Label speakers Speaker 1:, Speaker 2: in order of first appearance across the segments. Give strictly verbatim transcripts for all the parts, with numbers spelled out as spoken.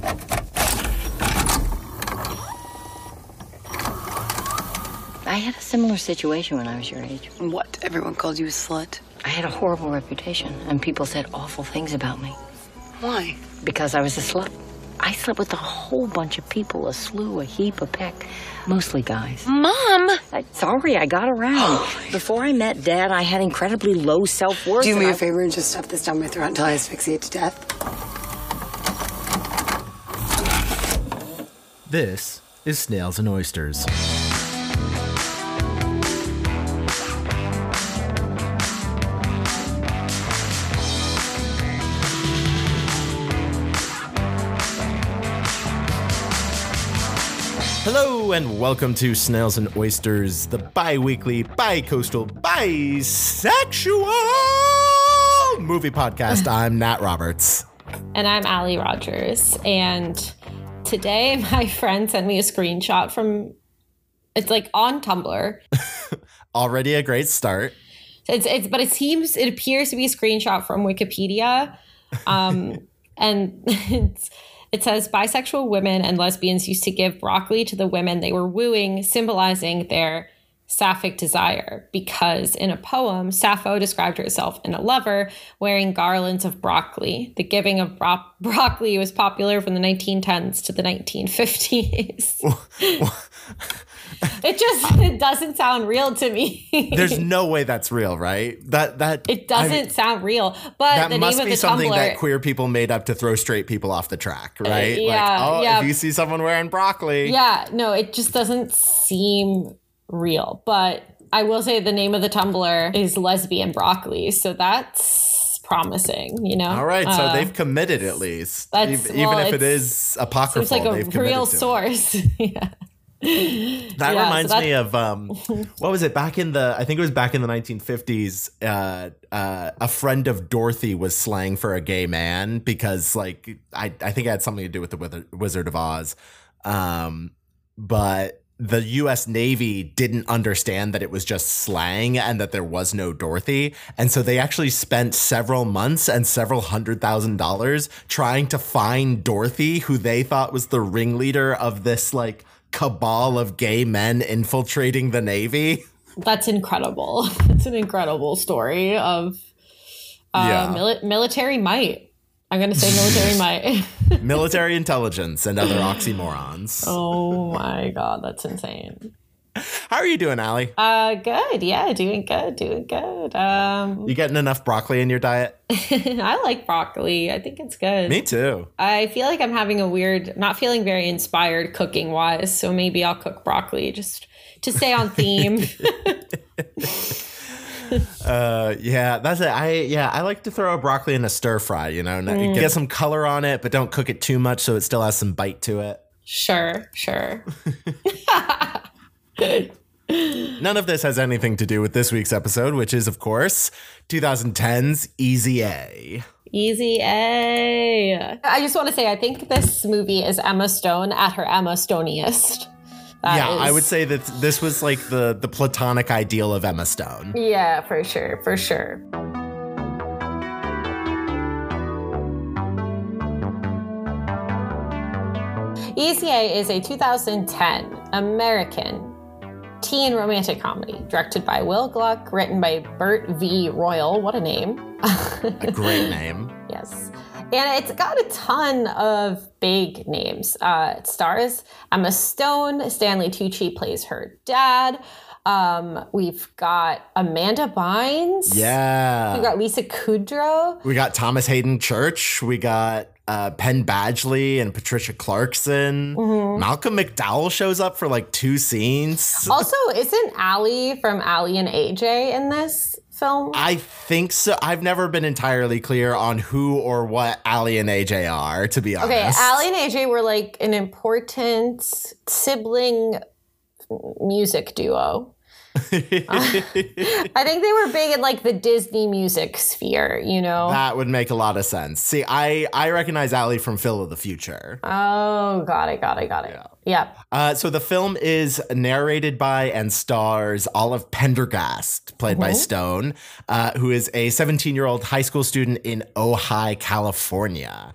Speaker 1: I had a similar situation when I was your age.
Speaker 2: What? Everyone called you a slut?
Speaker 1: I had a horrible reputation, and people said awful things about me.
Speaker 2: Why?
Speaker 1: Because I was a slut. I slept with a whole bunch of people, a slew, a heap, a peck, mostly guys.
Speaker 2: Mom!
Speaker 1: I, sorry, I got around. Before I met Dad, I had incredibly low self-worth.
Speaker 2: Do me
Speaker 1: I...
Speaker 2: a favor and just stuff this down my throat until I asphyxiate to death.
Speaker 3: This is Snails and Oysters. Hello and welcome to Snails and Oysters, the bi-weekly, bi-coastal, bisexual movie podcast. I'm Nat Roberts.
Speaker 4: And I'm Allie Rogers. And today my friend sent me a screenshot from, it's like on Tumblr.
Speaker 3: Already a great start.
Speaker 4: It's it's but it seems, it appears to be a screenshot from Wikipedia. Um, and it's It says bisexual women and lesbians used to give broccoli to the women they were wooing, symbolizing their sapphic desire. Because in a poem, Sappho described herself and a lover wearing garlands of broccoli. The giving of bro- broccoli was popular from the nineteen tens to the nineteen fifties. It just it doesn't sound real to me.
Speaker 3: There's no way that's real, right? That that
Speaker 4: it doesn't I mean, sound real. But
Speaker 3: that
Speaker 4: the
Speaker 3: must
Speaker 4: name of
Speaker 3: be
Speaker 4: the
Speaker 3: something
Speaker 4: Tumblr,
Speaker 3: that queer people made up to throw straight people off the track, right?
Speaker 4: Uh, yeah,
Speaker 3: like, oh,
Speaker 4: yeah.
Speaker 3: if you see someone wearing broccoli.
Speaker 4: Yeah, no, it just doesn't seem real. But I will say the name of the Tumblr is Lesbian Broccoli, so that's promising, you know?
Speaker 3: All right, so
Speaker 4: uh,
Speaker 3: they've committed at least.
Speaker 4: That's,
Speaker 3: even
Speaker 4: well,
Speaker 3: if it is apocryphal,
Speaker 4: seems like a
Speaker 3: they've
Speaker 4: real
Speaker 3: to
Speaker 4: source. Yeah.
Speaker 3: That
Speaker 4: yeah,
Speaker 3: reminds
Speaker 4: so
Speaker 3: me of um, what was it back in the? I think it was back in the nineteen fifties. Uh, uh, a friend of Dorothy was slang for a gay man because, like, I I think it had something to do with the Wizard, Wizard of Oz, um, but the U S Navy didn't understand that it was just slang and that there was no Dorothy, and so they actually spent several months and several hundred thousand dollars trying to find Dorothy, who they thought was the ringleader of this like cabal of gay men infiltrating the Navy.
Speaker 4: That's incredible. It's an incredible story of uh,
Speaker 3: yeah.
Speaker 4: mili- military might. I'm going to say military might.
Speaker 3: Military intelligence and other oxymorons.
Speaker 4: Oh my God, that's insane.
Speaker 3: How are you doing, Allie?
Speaker 4: Uh, good. Yeah, doing good. Doing good. Um,
Speaker 3: you getting enough broccoli in your diet?
Speaker 4: I like broccoli. I think it's good.
Speaker 3: Me too.
Speaker 4: I feel like I'm having a weird, not feeling very inspired cooking wise. So maybe I'll cook broccoli just to stay on theme.
Speaker 3: uh, yeah, that's it. I yeah, I like to throw a broccoli in a stir fry. You know, mm. get some color on it, but don't cook it too much so it still has some bite to it.
Speaker 4: Sure, sure.
Speaker 3: None of this has anything to do with this week's episode, which is, of course, twenty ten's Easy A.
Speaker 4: Easy A. I just want to say, I think this movie is Emma Stone at her Emma Stoniest. That
Speaker 3: yeah,
Speaker 4: is...
Speaker 3: I would say that this was like the, the platonic ideal of Emma Stone.
Speaker 4: Yeah, for sure, for sure. Easy A is a two thousand ten American teen romantic comedy directed by Will Gluck, written by Bert V. Royal. What a name.
Speaker 3: A great name.
Speaker 4: Yes. And it's got a ton of big names. Uh, it stars Emma Stone. Stanley Tucci plays her dad. Um, we've got Amanda Bynes.
Speaker 3: Yeah.
Speaker 4: We've got Lisa Kudrow.
Speaker 3: We got Thomas Hayden Church. We got uh, Penn Badgley and Patricia Clarkson. Mm-hmm. Malcolm McDowell shows up for like two scenes.
Speaker 4: Also, isn't Allie from Allie and A J in this film?
Speaker 3: I think so. I've never been entirely clear on who or what Allie and A J are, to be honest.
Speaker 4: Okay, Allie and A J were like an important sibling music duo. uh, I think they were big in like the Disney music sphere, you know?
Speaker 3: That would make a lot of sense. See, I, I recognize Allie from Phil of the Future.
Speaker 4: Oh, got it, got it, got it.
Speaker 3: Yeah.
Speaker 4: Yep.
Speaker 3: Uh, so the film is narrated by and stars Olive Pendergast, played mm-hmm. by Stone, uh, who is a seventeen-year-old high school student in Ojai, California.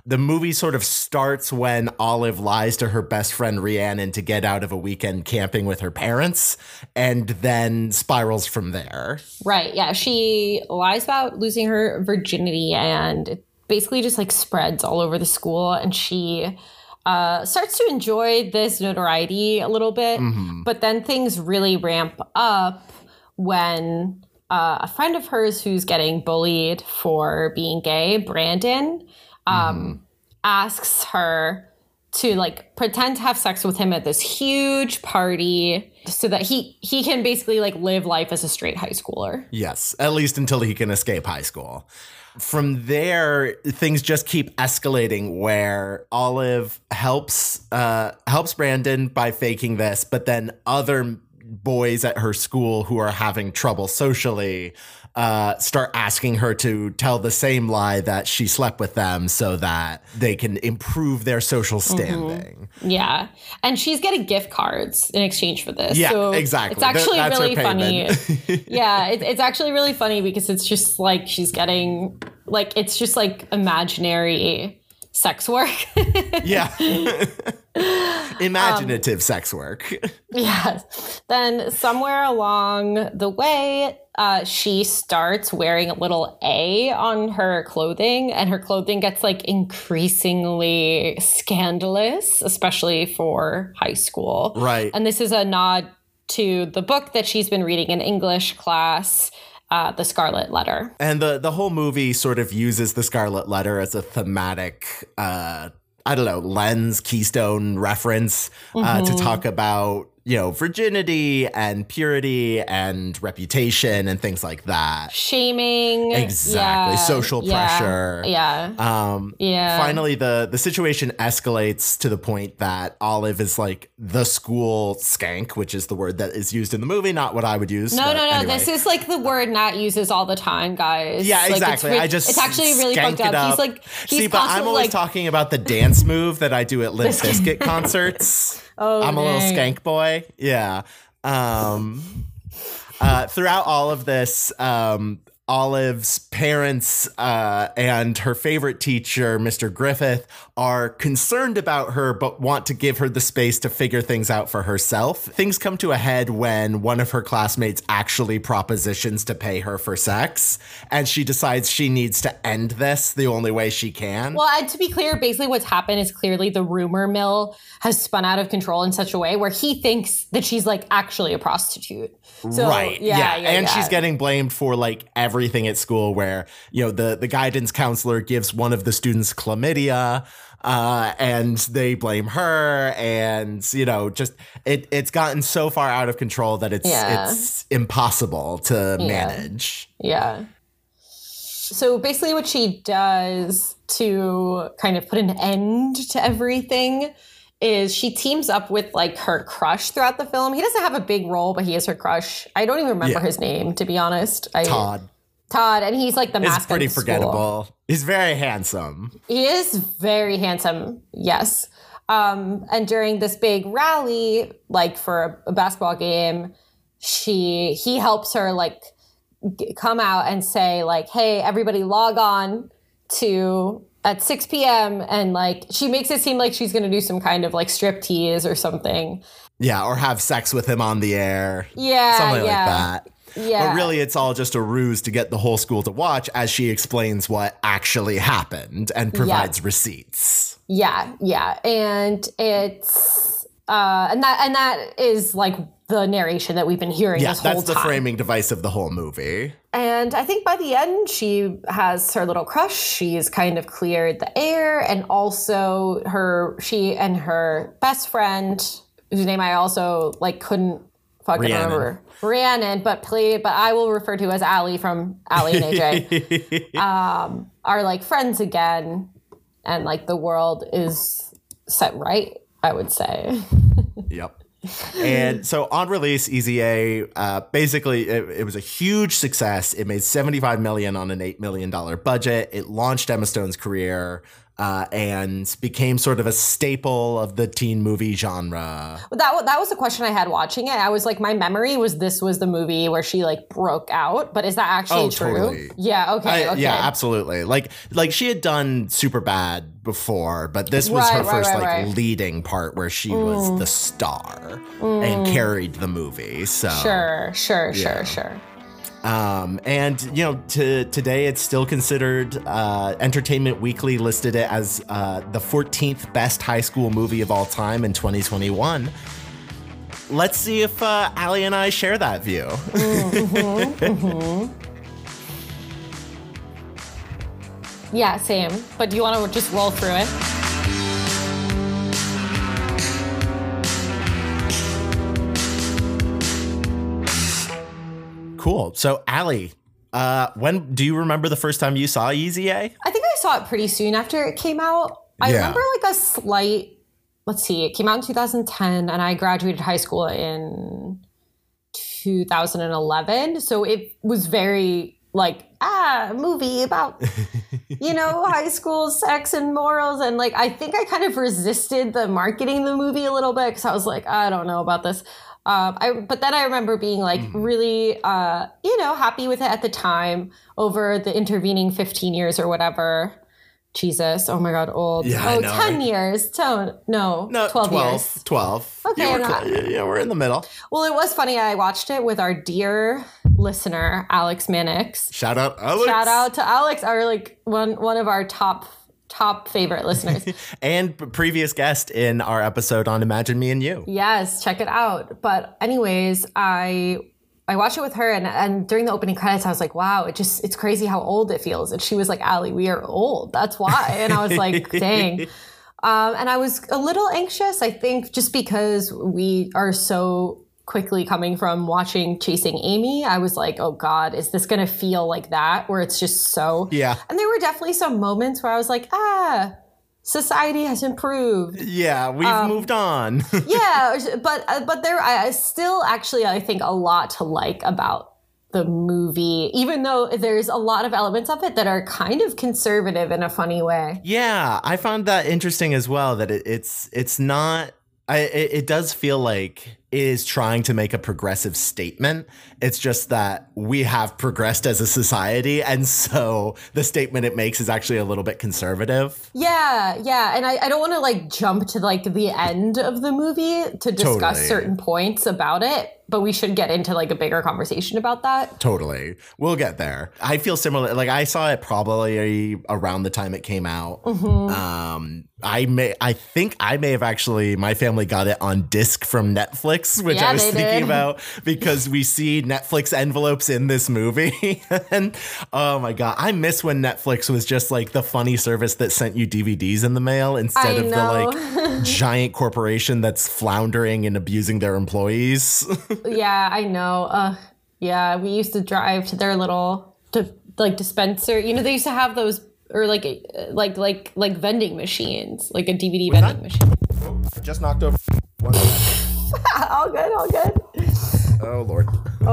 Speaker 3: the movie sort of starts when Olive lies to her best friend Rhiannon to get out of a weekend camping with her parents, and then spirals from there.
Speaker 4: Right. Yeah. She lies about losing her virginity, and it basically just like spreads all over the school. And she uh, starts to enjoy this notoriety a little bit. Mm-hmm. But then things really ramp up when uh, a friend of hers who's getting bullied for being gay, Brandon, um, mm-hmm. asks her to like pretend to have sex with him at this huge party so that he he can basically like live life as a straight high schooler.
Speaker 3: Yes, at least until he can escape high school. From there, things just keep escalating where Olive helps uh, helps Brandon by faking this, but then other boys at her school who are having trouble socially uh, start asking her to tell the same lie that she slept with them so that they can improve their social standing.
Speaker 4: Mm-hmm. Yeah. And she's getting gift cards in exchange for this.
Speaker 3: Yeah,
Speaker 4: so
Speaker 3: exactly.
Speaker 4: It's actually
Speaker 3: That's
Speaker 4: really
Speaker 3: her
Speaker 4: funny.
Speaker 3: payment.
Speaker 4: Yeah, it, it's actually really funny because it's just like she's getting, like, it's just like imaginary sex work.
Speaker 3: Yeah. Imaginative um, sex work.
Speaker 4: Yes. Then somewhere along the way, uh, she starts wearing a little A on her clothing, and her clothing gets like increasingly scandalous, especially for high school.
Speaker 3: Right.
Speaker 4: And this is a nod to the book that she's been reading in English class, Uh, The Scarlet Letter.
Speaker 3: And the, the whole movie sort of uses The Scarlet Letter as a thematic, uh, I don't know, lens, keystone reference uh, mm-hmm. to talk about, you know, virginity and purity and reputation and things like that.
Speaker 4: Shaming.
Speaker 3: Exactly.
Speaker 4: Yeah,
Speaker 3: Social
Speaker 4: yeah,
Speaker 3: pressure.
Speaker 4: Yeah.
Speaker 3: Um,
Speaker 4: yeah.
Speaker 3: Finally, the, the situation escalates to the point that Olive is like the school skank, which is the word that is used in the movie, not what I would use.
Speaker 4: No, no, no.
Speaker 3: Anyway.
Speaker 4: This is like the word Nat uses all the time, guys.
Speaker 3: Yeah,
Speaker 4: like,
Speaker 3: exactly.
Speaker 4: It's re-
Speaker 3: I just
Speaker 4: it's actually really fucked up.
Speaker 3: up.
Speaker 4: He's like, he's
Speaker 3: See, but I'm always
Speaker 4: like,
Speaker 3: talking about the dance move that I do at Limp Bizkit concerts.
Speaker 4: Oh,
Speaker 3: I'm a little
Speaker 4: dang.
Speaker 3: skank boy. Yeah. Um, uh, throughout all of this, um, Olive's parents uh, and her favorite teacher, Mister Griffith, are concerned about her but want to give her the space to figure things out for herself. Things come to a head when one of her classmates actually propositions to pay her for sex, and she decides she needs to end this the only way she can.
Speaker 4: Well, and to be clear, basically what's happened is clearly the rumor mill has spun out of control in such a way where he thinks that she's like actually a prostitute. So,
Speaker 3: right.
Speaker 4: Yeah.
Speaker 3: yeah.
Speaker 4: yeah
Speaker 3: and
Speaker 4: yeah.
Speaker 3: she's getting blamed for like everything at school where, you know, the, the guidance counselor gives one of the students chlamydia uh, and they blame her. And, you know, just it, it's gotten so far out of control that it's
Speaker 4: yeah.
Speaker 3: it's impossible to
Speaker 4: yeah.
Speaker 3: manage.
Speaker 4: Yeah. So basically what she does to kind of put an end to everything is she teams up with like her crush throughout the film. He doesn't have a big role, but he is her crush. I don't even remember
Speaker 3: Yeah.
Speaker 4: his name, to be honest. I,
Speaker 3: Todd.
Speaker 4: Todd, and he's like the mascot.
Speaker 3: It's pretty
Speaker 4: of the
Speaker 3: forgettable.
Speaker 4: school.
Speaker 3: He's very handsome.
Speaker 4: He is very handsome, yes. Um, and during this big rally, like for a, a basketball game, she he helps her like g- come out and say like, "Hey, everybody, log on to." At six p.m. and like she makes it seem like she's going to do some kind of like strip tease or something.
Speaker 3: Yeah, or have sex with him on the air.
Speaker 4: Yeah,
Speaker 3: Something
Speaker 4: yeah.
Speaker 3: like that.
Speaker 4: Yeah.
Speaker 3: But really, it's all just a ruse to get the whole school to watch as she explains what actually happened and provides
Speaker 4: yeah.
Speaker 3: receipts.
Speaker 4: Yeah, yeah. And it's uh and that and that is like the narration that we've been hearing
Speaker 3: Yeah,
Speaker 4: this whole
Speaker 3: that's the
Speaker 4: time.
Speaker 3: framing device of the whole movie.
Speaker 4: And I think by the end, she has her little crush. She's kind of cleared the air. And also her, she and her best friend, whose name I also like couldn't fucking
Speaker 3: Rhiannon.
Speaker 4: remember. Rhiannon, but play, but I will refer to as Allie from Allie and A J, um, are like friends again. And like the world is set right, I would say.
Speaker 3: Yep. And so on release, Easy A, uh, basically it, it was a huge success. It made seventy-five million dollars on an eight million dollars budget. It launched Emma Stone's career. uh, and became sort of a staple of the teen movie genre.
Speaker 4: That wa- that was the question I had watching it. I was like, my memory was this was the movie where she like broke out, but is that actually
Speaker 3: Oh,
Speaker 4: true?
Speaker 3: totally.
Speaker 4: Yeah. Okay.
Speaker 3: I-
Speaker 4: okay.
Speaker 3: Yeah, absolutely. Like, like she had done Superbad before, but this was
Speaker 4: Right,
Speaker 3: her
Speaker 4: right,
Speaker 3: first
Speaker 4: right,
Speaker 3: like
Speaker 4: right.
Speaker 3: leading part where she was the star and carried the movie. So
Speaker 4: Sure. Sure.
Speaker 3: Yeah.
Speaker 4: Sure. Sure.
Speaker 3: Um, and you know, to today it's still considered. Uh, Entertainment Weekly listed it as uh, the fourteenth best high school movie of all time in twenty twenty-one. Let's see if uh, Allie and I share that view.
Speaker 4: Mm-hmm, mm-hmm. Yeah, same. But do you want to just roll through it?
Speaker 3: Cool. So, Allie, uh, when do you remember the first time you saw Yeezy A?
Speaker 4: I think I saw it pretty soon after it came out. I
Speaker 3: Yeah.
Speaker 4: remember like a slight, let's see, it came out in two thousand ten and I graduated high school in two thousand eleven. So it was very like, ah, a movie about, you know, high school sex and morals. And like, I think I kind of resisted the marketing of the movie a little bit because I was like, I don't know about this. Um, I, but then I remember being like really, uh, you know, happy with it at the time over the intervening fifteen years or whatever. Jesus. Oh my God. Old.
Speaker 3: Yeah, I
Speaker 4: oh,
Speaker 3: know,
Speaker 4: ten
Speaker 3: right?
Speaker 4: years. Tone. No,
Speaker 3: No,
Speaker 4: twelve,
Speaker 3: twelve.
Speaker 4: years.
Speaker 3: twelve.
Speaker 4: Okay,
Speaker 3: Yeah, we're,
Speaker 4: I'm not-
Speaker 3: cl- yeah, we're in the middle.
Speaker 4: Well, it was funny. I watched it with our dear listener, Alex Mannix.
Speaker 3: Shout out, Alex.
Speaker 4: Shout out to Alex, our like one, one of our top, top favorite listeners.
Speaker 3: And p- previous guest in our episode on Imagine Me and You.
Speaker 4: Yes, check it out. But anyways, I I watched it with her, and, and during the opening credits, I was like, wow, it just it's crazy how old it feels. And she was like, Allie, we are old. That's why. And I was like, dang. Um, and I was a little anxious, I think, just because we are so quickly coming from watching Chasing Amy. I was like, oh God, is this going to feel like that? Where it's just so.
Speaker 3: Yeah.
Speaker 4: And there were definitely some moments where I was like, ah, society has improved.
Speaker 3: Yeah, we've
Speaker 4: Um,
Speaker 3: moved on.
Speaker 4: Yeah, but uh, but there I I still actually I think a lot to like about the movie, even though there's a lot of elements of it that are kind of conservative in a funny way.
Speaker 3: Yeah, I found that interesting as well. That it, it's it's not. I, it, it does feel like it is trying to make a progressive statement. It's just that we have progressed as a society, and so the statement it makes is actually a little bit conservative.
Speaker 4: Yeah, yeah, and I, I don't want to like jump to like the end of the movie to discuss
Speaker 3: Totally.
Speaker 4: certain points about it, but we should get into like a bigger conversation about that.
Speaker 3: Totally. We'll get there. I feel similar. Like I saw it probably around the time it came out.
Speaker 4: Mm-hmm.
Speaker 3: Um, I may, I think I may have actually, my family got it on disc from Netflix, which
Speaker 4: Yeah,
Speaker 3: I was
Speaker 4: they
Speaker 3: thinking
Speaker 4: did.
Speaker 3: about because we see Netflix envelopes in this movie. And oh my God, I miss when Netflix was just like the funny service that sent you D V Ds in the mail instead
Speaker 4: I
Speaker 3: of
Speaker 4: know.
Speaker 3: the like giant corporation that's floundering and abusing their employees.
Speaker 4: Yeah, I know. Uh, yeah, we used to drive to their little to, like dispenser. You know, they used to have those or like uh, like like like vending machines, like a D V D
Speaker 3: Was
Speaker 4: vending
Speaker 3: that-
Speaker 4: machine.
Speaker 3: I just knocked over one.
Speaker 4: All good, all good.
Speaker 3: Oh Lord.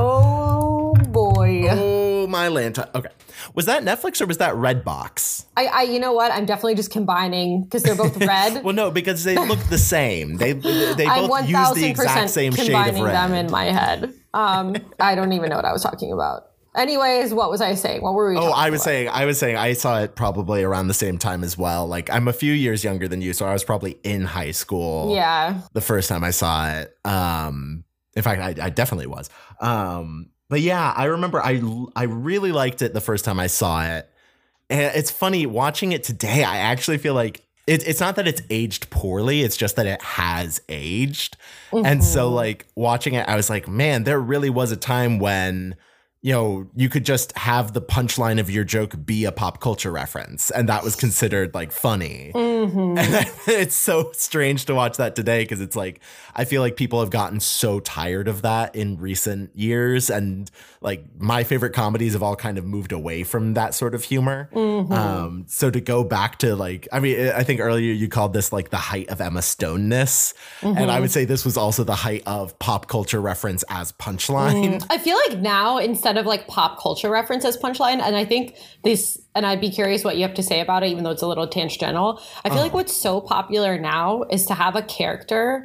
Speaker 4: Oh boy.
Speaker 3: Oh my lanta. Okay. Was that Netflix or was that Redbox?
Speaker 4: I, I, you know what? I'm definitely just combining because they're both red.
Speaker 3: Well, no, because they look the same. They they
Speaker 4: I'm
Speaker 3: both use the exact same shade of
Speaker 4: combining
Speaker 3: red.
Speaker 4: them in my head. Um, I don't even know what I was talking about. Anyways, what was I saying? What were we?
Speaker 3: Oh,
Speaker 4: talking
Speaker 3: I was
Speaker 4: about?
Speaker 3: saying, I was saying, I saw it probably around the same time as well. Like, I'm a few years younger than you, so I was probably in high school.
Speaker 4: Yeah.
Speaker 3: The first time I saw it. Um, in fact, I, I definitely was. Um, but yeah, I remember I I really liked it the first time I saw it. And it's funny watching it today. I actually feel like it, it's not that it's aged poorly. It's just that it has aged.
Speaker 4: Mm-hmm.
Speaker 3: And so like watching it, I was like, man, there really was a time when, you know, you could just have the punchline of your joke be a pop culture reference. And that was considered like funny.
Speaker 4: Mm-hmm.
Speaker 3: And it's so strange to watch that today because it's like, I feel like people have gotten so tired of that in recent years. And like my favorite comedies have all kind of moved away from that sort of humor.
Speaker 4: Mm-hmm.
Speaker 3: Um, so to go back to like, I mean, I think earlier you called this like the height of Emma Stone-ness.
Speaker 4: Mm-hmm.
Speaker 3: And I would say this was also the height of pop culture reference as punchline.
Speaker 4: I feel like now instead instead of like pop culture reference as punchline. And I think this, and I'd be curious what you have to say about it, even though it's a little tangential. I feel
Speaker 3: Oh.
Speaker 4: like what's so popular now is to have a character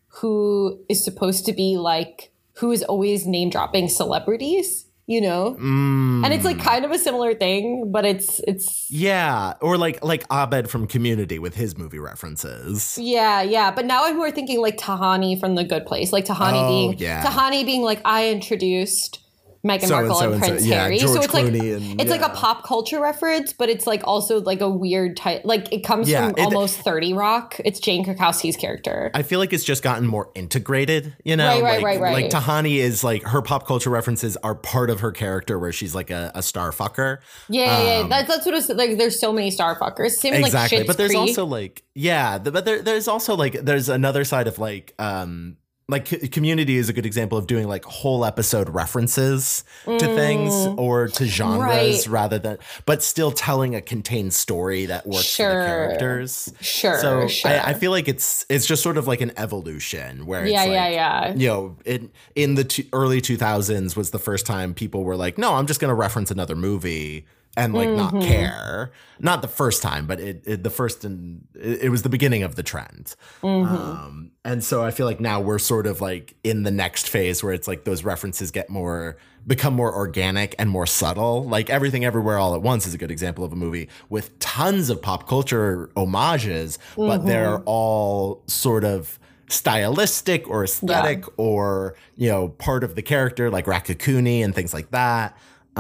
Speaker 4: who is supposed to be like, who is always name dropping celebrities, you know?
Speaker 3: Mm.
Speaker 4: And it's like kind of a similar thing, but it's, it's,
Speaker 3: Yeah, or like like Abed from Community with his movie references.
Speaker 4: yeah, yeah. But now I'm more thinking like Tahani from The Good Place, like Tahani
Speaker 3: Oh,
Speaker 4: being,
Speaker 3: yeah.
Speaker 4: Tahani being like, I introduced Meghan
Speaker 3: So and
Speaker 4: Markle
Speaker 3: so
Speaker 4: and
Speaker 3: and so,
Speaker 4: Prince
Speaker 3: yeah,
Speaker 4: Harry.
Speaker 3: George
Speaker 4: so it's like
Speaker 3: Clooney and-
Speaker 4: it's like a
Speaker 3: yeah.
Speaker 4: pop culture reference, but it's like also like a weird type. Like it comes
Speaker 3: Yeah,
Speaker 4: from
Speaker 3: it-
Speaker 4: almost thirty Rock. It's Jane Krakowski's character.
Speaker 3: I feel like it's just gotten more integrated, you know?
Speaker 4: Right, right,
Speaker 3: like,
Speaker 4: right, right.
Speaker 3: Like Tahani is like her pop culture references are part of her character where she's like a, a star fucker.
Speaker 4: yeah, yeah, yeah.
Speaker 3: Um,
Speaker 4: That's that's what it's like. There's so many star fuckers. Same with,
Speaker 3: Exactly.
Speaker 4: like Schitt's
Speaker 3: But there's
Speaker 4: Creek.
Speaker 3: also like, yeah, the, but there, there's also like, there's another side of like, um, like C- Community is a good example of doing like whole episode references to things or to genres
Speaker 4: Mm. Right.
Speaker 3: rather than, but still telling a contained story that works for
Speaker 4: Sure.
Speaker 3: the characters.
Speaker 4: Sure,
Speaker 3: So
Speaker 4: sure.
Speaker 3: I, I feel like it's it's just sort of like an evolution where it's
Speaker 4: Yeah,
Speaker 3: like,
Speaker 4: yeah, yeah.
Speaker 3: you know, in in the t- early two thousands was the first time people were like, no, I'm just going to reference another movie and like
Speaker 4: Mm-hmm.
Speaker 3: not care. Not the first time, but it, it the first and it, it was the beginning of the trend.
Speaker 4: Mm-hmm.
Speaker 3: Um, and so I feel like now we're sort of like in the next phase where it's like those references get more become more organic and more subtle. Like Everything Everywhere All at Once is a good example of a movie with tons of pop culture homages, but
Speaker 4: Mm-hmm.
Speaker 3: they're all sort of stylistic or aesthetic or, you know, part of the character like Rakakuni and things like that.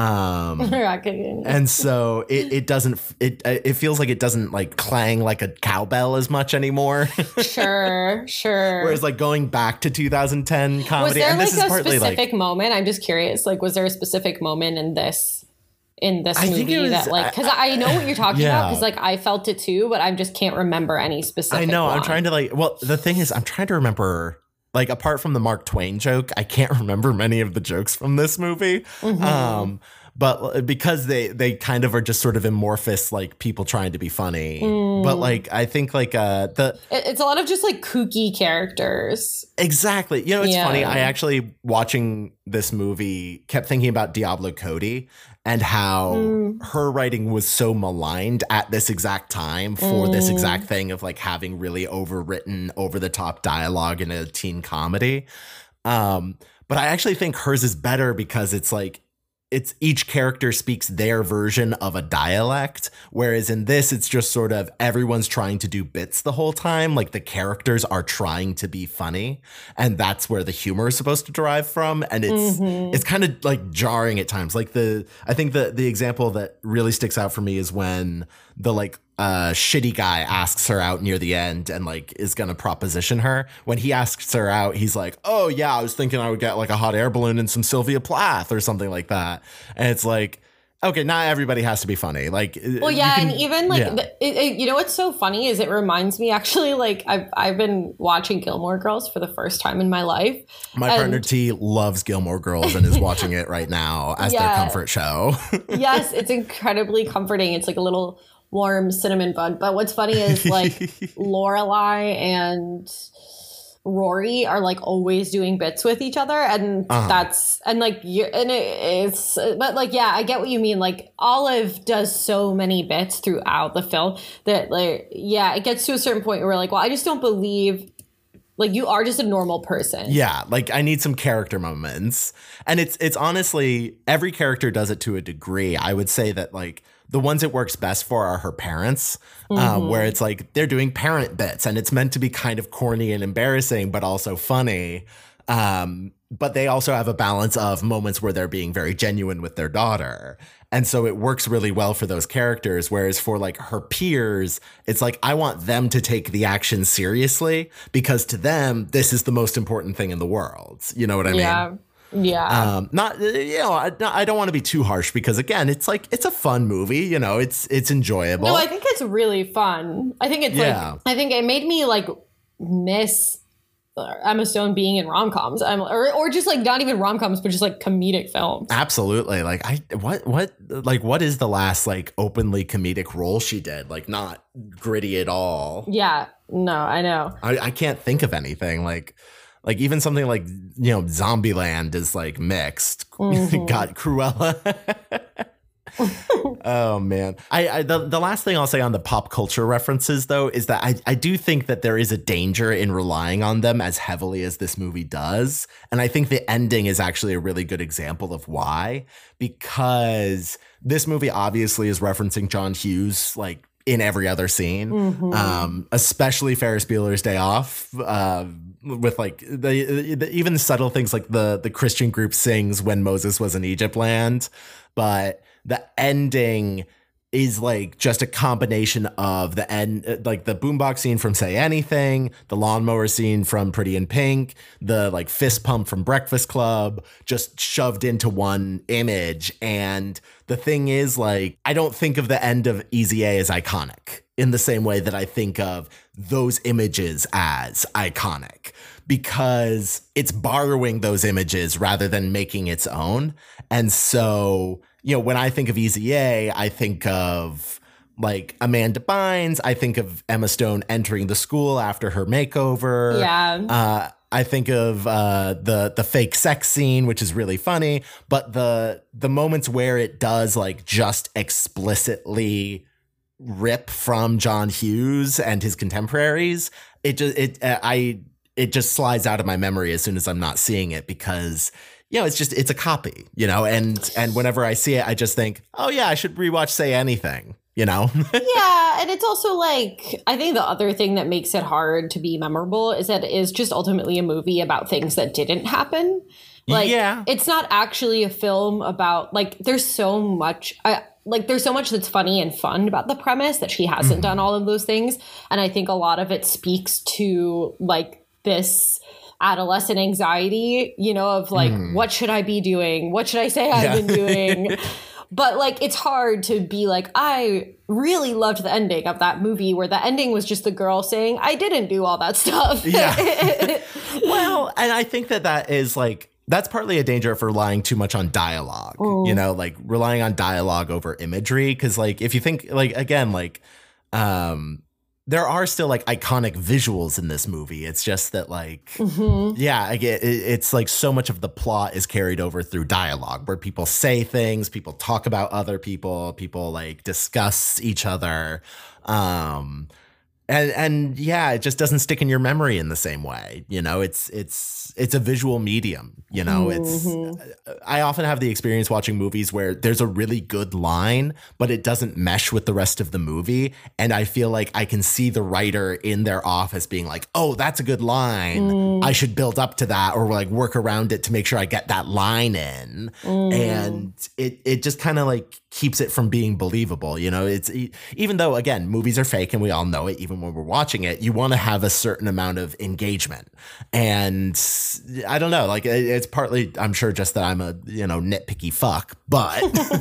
Speaker 3: Um, and so it, it doesn't it it feels like it doesn't like clang like a cowbell as much anymore.
Speaker 4: Sure, sure.
Speaker 3: Whereas like going back to two thousand ten
Speaker 4: was
Speaker 3: comedy,
Speaker 4: there
Speaker 3: and
Speaker 4: like
Speaker 3: this is
Speaker 4: a
Speaker 3: partly
Speaker 4: specific
Speaker 3: like
Speaker 4: moment? I'm just curious. Like, was there a specific moment in this in this
Speaker 3: I think
Speaker 4: movie
Speaker 3: it was-
Speaker 4: that like because I, I know what you're talking
Speaker 3: Yeah.
Speaker 4: about because like I felt it too, but I just can't remember any specific.
Speaker 3: I know I'm
Speaker 4: one.
Speaker 3: trying to like well the thing is I'm trying to remember like apart from the Mark Twain joke, I can't remember many of the jokes from this movie.
Speaker 4: Mm-hmm.
Speaker 3: Um, but because they they kind of are just sort of amorphous like people trying to be funny.
Speaker 4: Mm.
Speaker 3: But like I think like uh the
Speaker 4: It- It's a lot of just like kooky characters.
Speaker 3: Exactly. You know, it's
Speaker 4: Yeah.
Speaker 3: funny. I actually, watching this movie, kept thinking about Diablo Cody and how
Speaker 4: Mm.
Speaker 3: her writing was so maligned at this exact time for
Speaker 4: Mm.
Speaker 3: this exact thing of like having really overwritten, over the top dialogue in a teen comedy. Um, but I actually think hers is better because it's like, it's each character speaks their version of a dialect, whereas in this it's just sort of everyone's trying to do bits the whole time, like the characters are trying to be funny, and that's where the humor is supposed to derive from, and it's
Speaker 4: Mm-hmm.
Speaker 3: it's kind of like jarring at times. Like the I think the the example that really sticks out for me is when the like uh shitty guy asks her out near the end and like is gonna proposition her. When he asks her out, he's like, oh yeah, I was thinking I would get like a hot air balloon and some Sylvia Plath or something like that. And it's like, okay, not everybody has to be funny. Like,
Speaker 4: Well,
Speaker 3: you
Speaker 4: yeah,
Speaker 3: can-
Speaker 4: and even like
Speaker 3: yeah.
Speaker 4: the, it, it, you know what's so funny is it reminds me actually like I've I've been watching Gilmore Girls for the first time in my life.
Speaker 3: My
Speaker 4: and-
Speaker 3: partner T loves Gilmore Girls and is watching it right now as their
Speaker 4: Yeah.
Speaker 3: comfort show.
Speaker 4: Yes, it's incredibly comforting. It's like a little warm cinnamon bun. But what's funny is like Lorelai and Rory are like always doing bits with each other, and
Speaker 3: Uh-huh.
Speaker 4: that's and like you and it, it's but like yeah, I get what you mean. Like Olive does so many bits throughout the film that like yeah, it gets to a certain point where we're like, well, I just don't believe. Like you are just a normal person.
Speaker 3: Yeah, like I need some character moments. And it's it's honestly every character does it to a degree. I would say that like the ones it works best for are her parents, um, where it's like they're doing parent bits and it's meant to be kind of corny and embarrassing, but also funny. Um, but they also have a balance of moments where they're being very genuine with their daughter. And so it works really well for those characters. Whereas for like her peers, it's like, I want them to take the action seriously because to them, this is the most important thing in the world. You know what I mean?
Speaker 4: Yeah. Yeah.
Speaker 3: Um, not, you know, I, I don't want to be too harsh because again, it's like, it's a fun movie, you know, it's, it's enjoyable.
Speaker 4: No, I think it's really fun. I think it's
Speaker 3: Yeah.
Speaker 4: like I think it made me like miss Emma Stone being in rom-coms. I'm or or just like not even rom-coms, but just like comedic films.
Speaker 3: Absolutely. Like I what what like what is the last like openly comedic role she did? Like not gritty at all.
Speaker 4: Yeah. No, I know.
Speaker 3: I, I can't think of anything like like even something like, you know, Zombieland is like mixed. Mm-hmm. Got Cruella. Oh man. I, I the, the last thing I'll say on the pop culture references though is that I, I do think that there is a danger in relying on them as heavily as this movie does. And I think the ending is actually a really good example of why, because this movie obviously is referencing John Hughes like in every other scene, mm-hmm. um, especially Ferris Bueller's Day Off, uh, with like the, the even the subtle things like the the Christian group sings When Moses Was in Egypt Land, but the ending is like just a combination of the end, like the boombox scene from Say Anything, the lawnmower scene from Pretty in Pink, the like fist pump from Breakfast Club, just shoved into one image. And the thing is, like, I don't think of the end of Easy A as iconic in the same way that I think of those images as iconic, because it's borrowing those images rather than making its own. And so, you know, when I think of Easy A, I think of like Amanda Bynes. I think of Emma Stone entering the school after her makeover.
Speaker 4: Yeah.
Speaker 3: Uh, I think of uh, the the fake sex scene, which is really funny. But the the moments where it does like just explicitly rip from John Hughes and his contemporaries, it just it uh, I it just slides out of my memory as soon as I'm not seeing it, because you know, it's just, it's a copy, you know, and, and whenever I see it, I just think, oh yeah, I should rewatch Say Anything, you know?
Speaker 4: Yeah. And it's also like, I think the other thing that makes it hard to be memorable is that it is just ultimately a movie about things that didn't happen. Like, yeah. It's not actually a film about, like, there's so much, I, like, there's so much that's funny and fun about the premise that she hasn't mm. done all of those things. And I think a lot of it speaks to, like, this adolescent anxiety, you know, of like, mm. what should I be doing? What should I say I've yeah. been doing? But like, it's hard to be like, I really loved the ending of that movie where the ending was just the girl saying, I didn't do all that stuff.
Speaker 3: Yeah. Well, and I think that that is like, that's partly a danger of relying too much on dialogue, mm. you know, like relying on dialogue over imagery. Cause like, if you think like, again, like, um, there are still like iconic visuals in this movie. It's just that like, mm-hmm. yeah, I get it, it's like so much of the plot is carried over through dialogue where people say things, people talk about other people, people like discuss each other. Um, and, and yeah, it just doesn't stick in your memory in the same way. You know, it's, it's, it's a visual medium, you know, mm-hmm. it's, I often have the experience watching movies where there's a really good line, but it doesn't mesh with the rest of the movie. And I feel like I can see the writer in their office being like, oh, that's a good line. Mm. I should build up to that, or like work around it to make sure I get that line in. Mm. And it, it just kind of like keeps it from being believable. You know, it's even though, again, movies are fake and we all know it, even when we're watching it, you want to have a certain amount of engagement. And I don't know, like it's partly, I'm sure, just that I'm a, you know, nitpicky fuck, but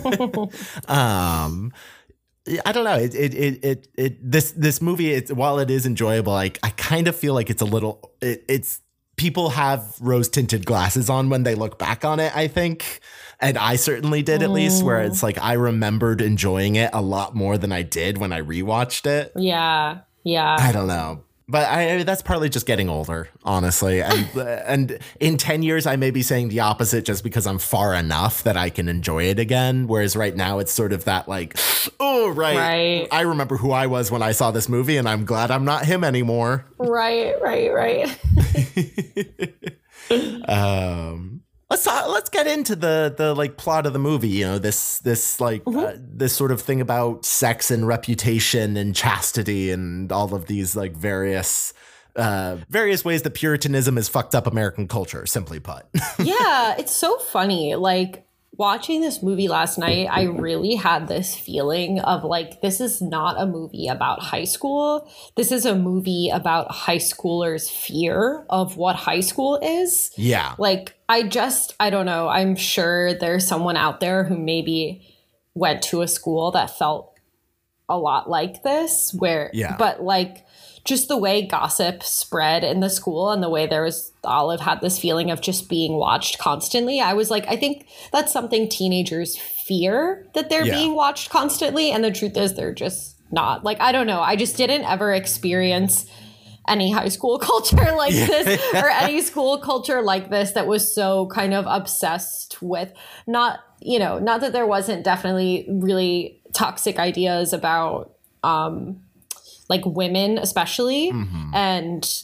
Speaker 3: um I don't know. It it it it, it this this movie, it's, while it is enjoyable, like I kind of feel like it's a little it, it's people have rose tinted glasses on when they look back on it, I think. And I certainly did, at mm. least, where it's like I remembered enjoying it a lot more than I did when I rewatched it.
Speaker 4: Yeah. Yeah.
Speaker 3: I don't know. But I, that's partly just getting older, honestly. And, and in ten years, I may be saying the opposite just because I'm far enough that I can enjoy it again. Whereas right now, it's sort of that like, oh, right. right. I remember who I was when I saw this movie, and I'm glad I'm not him anymore.
Speaker 4: Right, right,
Speaker 3: right. um. Let's talk, let's get into the the like plot of the movie. You know, this this like mm-hmm. uh, this sort of thing about sex and reputation and chastity and all of these like various uh, various ways that Puritanism has fucked up American culture, simply put.
Speaker 4: Yeah, it's so funny. Like watching this movie last night, I really had this feeling of like, this is not a movie about high school. This is a movie about high schoolers' fear of what high school is.
Speaker 3: Yeah.
Speaker 4: Like, I just, I don't know. I'm sure there's someone out there who maybe went to a school that felt a lot like this, where,
Speaker 3: yeah.
Speaker 4: but like, just the way gossip spread in the school and the way there was, Olive had this feeling of just being watched constantly. I was like, I think that's something teenagers fear, that they're yeah. being watched constantly. And the truth is they're just not. Like, I don't know. I just didn't ever experience any high school culture like this or any school culture like this that was so kind of obsessed with not, you know, not that there wasn't definitely really toxic ideas about um, like women, especially, mm-hmm. and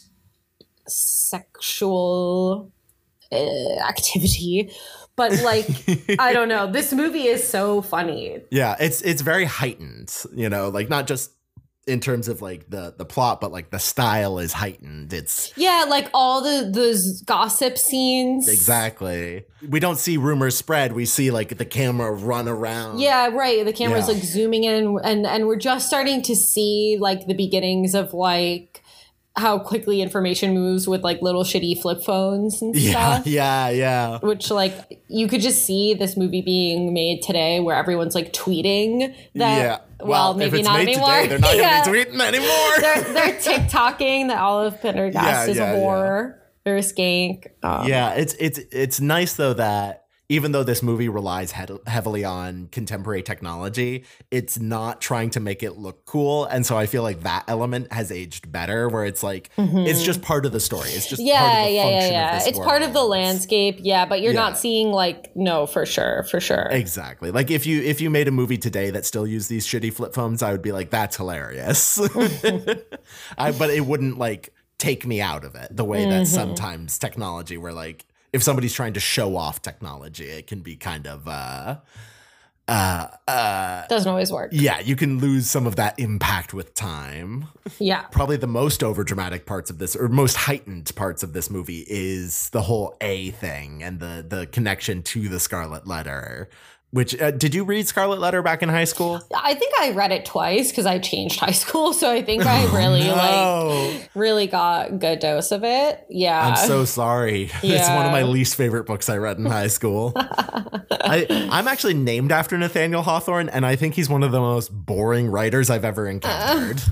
Speaker 4: sexual uh, activity. But like, I don't know. This movie is so funny.
Speaker 3: Yeah, it's it's very heightened, you know, like not just in terms of like the the plot, but like the style is heightened. It's
Speaker 4: yeah, like all the the gossip scenes.
Speaker 3: Exactly. We don't see rumors spread. We see like the camera run around.
Speaker 4: Yeah, right. The camera's
Speaker 3: Yeah.
Speaker 4: like zooming in, and and we're just starting to see like the beginnings of like how quickly information moves with like little shitty flip phones and
Speaker 3: Yeah,
Speaker 4: stuff.
Speaker 3: yeah, yeah.
Speaker 4: Which like you could just see this movie being made today where everyone's like tweeting that.
Speaker 3: yeah.
Speaker 4: Well,
Speaker 3: if
Speaker 4: maybe
Speaker 3: it's
Speaker 4: not
Speaker 3: made
Speaker 4: anymore.
Speaker 3: Today, they're not
Speaker 4: Yeah.
Speaker 3: going to be tweeting anymore.
Speaker 4: they're, they're TikToking that Olive Pendergast
Speaker 3: Yeah,
Speaker 4: is
Speaker 3: yeah,
Speaker 4: a whore or a skank. Um,
Speaker 3: Yeah, it's it's it's nice though that even though this movie relies he- heavily on contemporary technology, it's not trying to make it look cool, and so I feel like that element has aged better. Where it's like it's just part of the story. It's just
Speaker 4: Yeah,
Speaker 3: part of the
Speaker 4: yeah, yeah,
Speaker 3: function
Speaker 4: yeah.
Speaker 3: of this
Speaker 4: It's part of the
Speaker 3: world.
Speaker 4: landscape. Yeah, but you're
Speaker 3: Yeah.
Speaker 4: not seeing like no, for sure, for sure.
Speaker 3: Exactly. Like if you if you made a movie today that still used these shitty flip phones, I would be like, that's hilarious. I, but it wouldn't like take me out of it the way that sometimes technology, where like if somebody's trying to show off technology, it can be kind of uh uh uh
Speaker 4: Doesn't always work.
Speaker 3: yeah, you can lose some of that impact with time.
Speaker 4: Yeah.
Speaker 3: Probably the most overdramatic parts of this, or most heightened parts of this movie, is the whole A thing and the the connection to the Scarlet Letter. Which uh, did you read Scarlet Letter back in high school?
Speaker 4: I think I read it twice because I changed high school, so I think I really
Speaker 3: No.
Speaker 4: like really got a good dose of it. Yeah.
Speaker 3: I'm so sorry. It's
Speaker 4: Yeah.
Speaker 3: one of my least favorite books I read in high school. I, I'm actually named after Nathaniel Hawthorne, and I think he's one of the most boring writers I've ever encountered.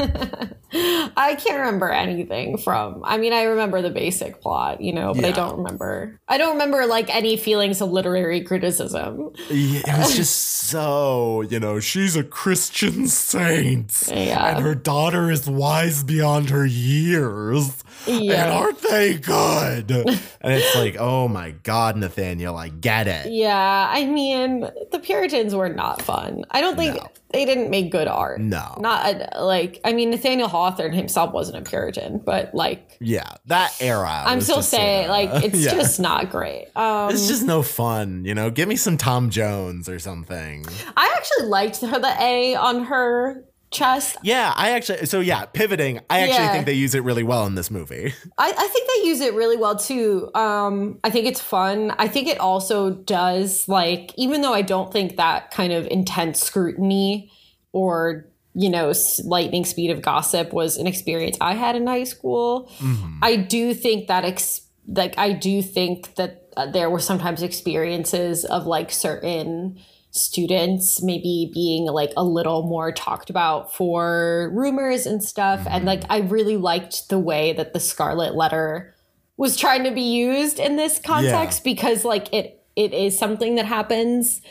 Speaker 4: I can't remember anything from. I mean, I remember the basic plot, you know, but I
Speaker 3: Yeah.
Speaker 4: don't remember. I don't remember like any feelings of literary criticism.
Speaker 3: Yeah, it was just so, you know, she's a Christian saint,
Speaker 4: Yeah.
Speaker 3: and her daughter is wise beyond her years.
Speaker 4: Yeah.
Speaker 3: And aren't they good? And it's like, oh my God, Nathaniel, I get it.
Speaker 4: Yeah, I mean, the Puritans were not fun. I don't think
Speaker 3: No.
Speaker 4: they didn't make good art.
Speaker 3: No.
Speaker 4: Not uh, like, I mean, Nathaniel Hawthorne himself wasn't a Puritan, but like,
Speaker 3: Yeah, that era.
Speaker 4: I'm
Speaker 3: was
Speaker 4: still
Speaker 3: just
Speaker 4: saying,
Speaker 3: sorta-
Speaker 4: like, it's
Speaker 3: yeah.
Speaker 4: just not great. Um,
Speaker 3: It's just no fun, you know? Give me some Tom Jones or something.
Speaker 4: I actually liked her, the A on her chest.
Speaker 3: Yeah, I actually, so yeah, pivoting, I actually
Speaker 4: Yeah.
Speaker 3: think they use it really well in this movie.
Speaker 4: I, I think they use it really well too. Um, I think it's fun. I think it also does, like, even though I don't think that kind of intense scrutiny or, you know, s- lightning speed of gossip was an experience I had in high school, I do think that, ex- like, I do think that uh, there were sometimes experiences of like certain students maybe being like a little more talked about for rumors and stuff. And like, I really liked the way that the Scarlet Letter was trying to be used in this context, because like it it is something that happens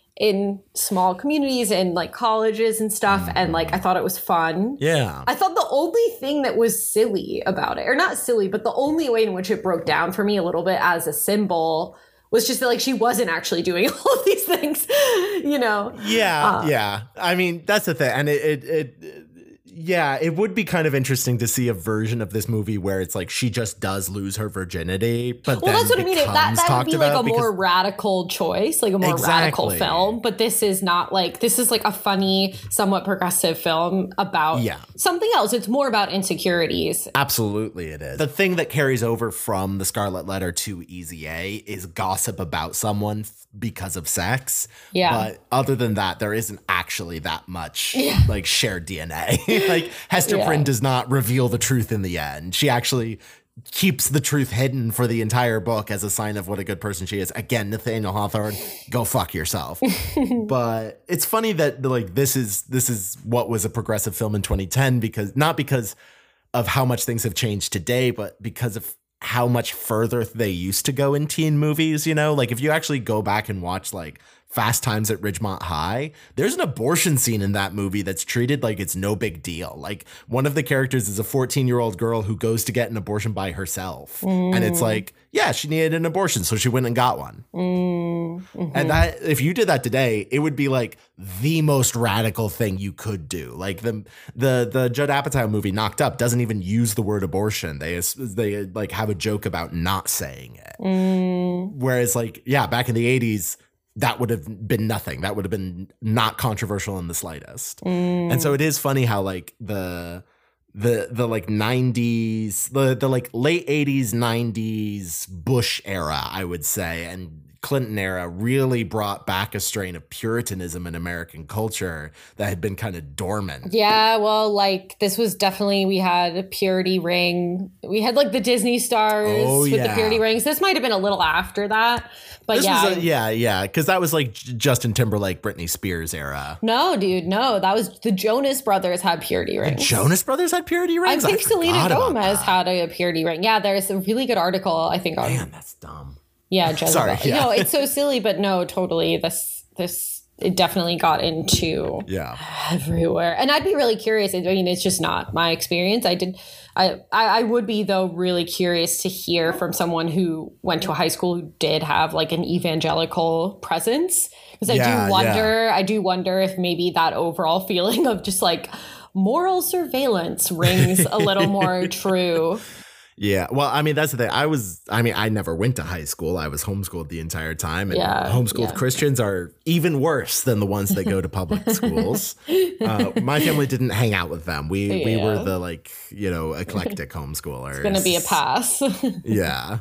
Speaker 4: in small communities and like colleges and stuff. And like, I thought it was fun.
Speaker 3: Yeah.
Speaker 4: I thought the only thing that was silly about it, or not silly, but the only way in which it broke down for me a little bit as a symbol was just that like she wasn't actually doing all of these things, you know?
Speaker 3: Yeah,
Speaker 4: Uh,
Speaker 3: yeah. I mean, that's the thing. And it, it, it, yeah, it would be kind of interesting to see a version of this movie where it's like she just does lose her virginity, but
Speaker 4: Well,
Speaker 3: then
Speaker 4: that's what I mean. That,
Speaker 3: becomes
Speaker 4: that would
Speaker 3: talked
Speaker 4: be like
Speaker 3: about
Speaker 4: a
Speaker 3: because-
Speaker 4: more radical choice, like a more radical
Speaker 3: Exactly.
Speaker 4: film. But this is not like, this is like a funny, somewhat progressive film about
Speaker 3: Yeah.
Speaker 4: something else. It's more about insecurities.
Speaker 3: Absolutely, it is. The thing that carries over from the Scarlet Letter to Easy A is gossip about someone f- because of sex.
Speaker 4: Yeah.
Speaker 3: But other than that, there isn't actually that much like shared D N A. Like Hester
Speaker 4: Yeah.
Speaker 3: Prynne does not reveal the truth in the end. She actually keeps the truth hidden for the entire book as a sign of what a good person she is. Again, Nathaniel Hawthorne, go fuck yourself. But it's funny that like this is this is what was a progressive film in twenty ten, because not because of how much things have changed today, but because of how much further they used to go in teen movies, you know? Like if you actually go back and watch like Fast Times at Ridgemont High, there's an abortion scene in that movie that's treated like it's no big deal. Like one of the characters is a fourteen year old girl who goes to get an abortion by herself. Mm. And it's like, yeah, she needed an abortion, so she went and got one. Mm. Mm-hmm. And that, if you did that today, it would be like the most radical thing you could do. Like the the the Judd Apatow movie Knocked Up doesn't even use the word abortion. They they like have a joke about not saying it. Mm. Whereas like, yeah, back in the eighties, that would have been nothing. That would have been not controversial in the slightest. Mm. And so it is funny how like the the the like nineties, the the like late eighties, nineties Bush era, I would say, and Clinton era really brought back a strain of Puritanism in American culture that had been kind of dormant.
Speaker 4: Yeah, well, like this was definitely, we had a purity ring. We had like the Disney stars
Speaker 3: oh,
Speaker 4: with
Speaker 3: yeah.
Speaker 4: the purity rings. This might have been a little after that, but
Speaker 3: this
Speaker 4: yeah.
Speaker 3: Was a, yeah, yeah, because that was like Justin Timberlake, Britney Spears era.
Speaker 4: No, dude, no. That was the Jonas Brothers had purity rings.
Speaker 3: The Jonas Brothers had purity rings?
Speaker 4: I think
Speaker 3: I
Speaker 4: Selena Gomez had a purity ring. Yeah, there's a really good article, I think. On,
Speaker 3: Man, that's dumb.
Speaker 4: Yeah, Jennifer.
Speaker 3: Sorry. Yeah.
Speaker 4: No, it's so silly, but no, totally. This, this, it definitely got into
Speaker 3: yeah
Speaker 4: everywhere. And I'd be really curious. I mean, it's just not my experience. I did, I, I, I would be though really curious to hear from someone who went to a high school who did have like an evangelical presence. Because I
Speaker 3: yeah,
Speaker 4: do wonder,
Speaker 3: yeah.
Speaker 4: I do wonder if maybe that overall feeling of just like moral surveillance rings a little more true.
Speaker 3: Yeah. Well, I mean, that's the thing. I was, I mean, I never went to high school. I was homeschooled the entire time. And
Speaker 4: yeah,
Speaker 3: homeschooled
Speaker 4: yeah.
Speaker 3: Christians are even worse than the ones that go to public schools. Uh, my family didn't hang out with them. We yeah. we were the like, you know, eclectic homeschoolers. It's
Speaker 4: going to be a pass.
Speaker 3: yeah.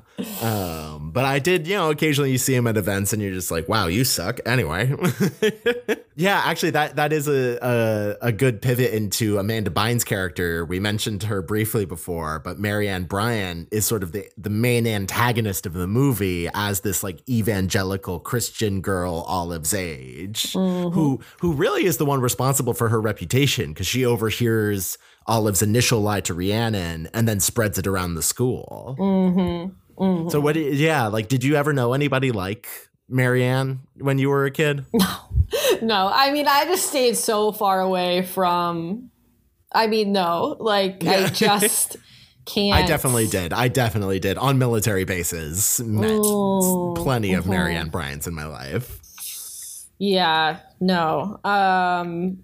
Speaker 3: Um, but I did, you know, occasionally you see them at events and you're just like, wow, you suck. Anyway. yeah, actually, that that is a, a, a good pivot into Amanda Bynes' character. We mentioned her briefly before, but Marianne Bryant is sort of the, the main antagonist of the movie as this like evangelical Christian girl, Olive's age, mm-hmm. who who really is the one responsible for her reputation because she overhears Olive's initial lie to Rhiannon and then spreads it around the school. Mm-hmm. Mm-hmm. So what? Yeah, like, did you ever know anybody like Marianne when you were a kid?
Speaker 4: No, no. I mean, I just stayed so far away from. I mean, no, like yeah. I just. Can't.
Speaker 3: I definitely did. I definitely did. On military bases, met Ooh, plenty of mm-hmm. Marianne Bryants in my life.
Speaker 4: Yeah, no. Um,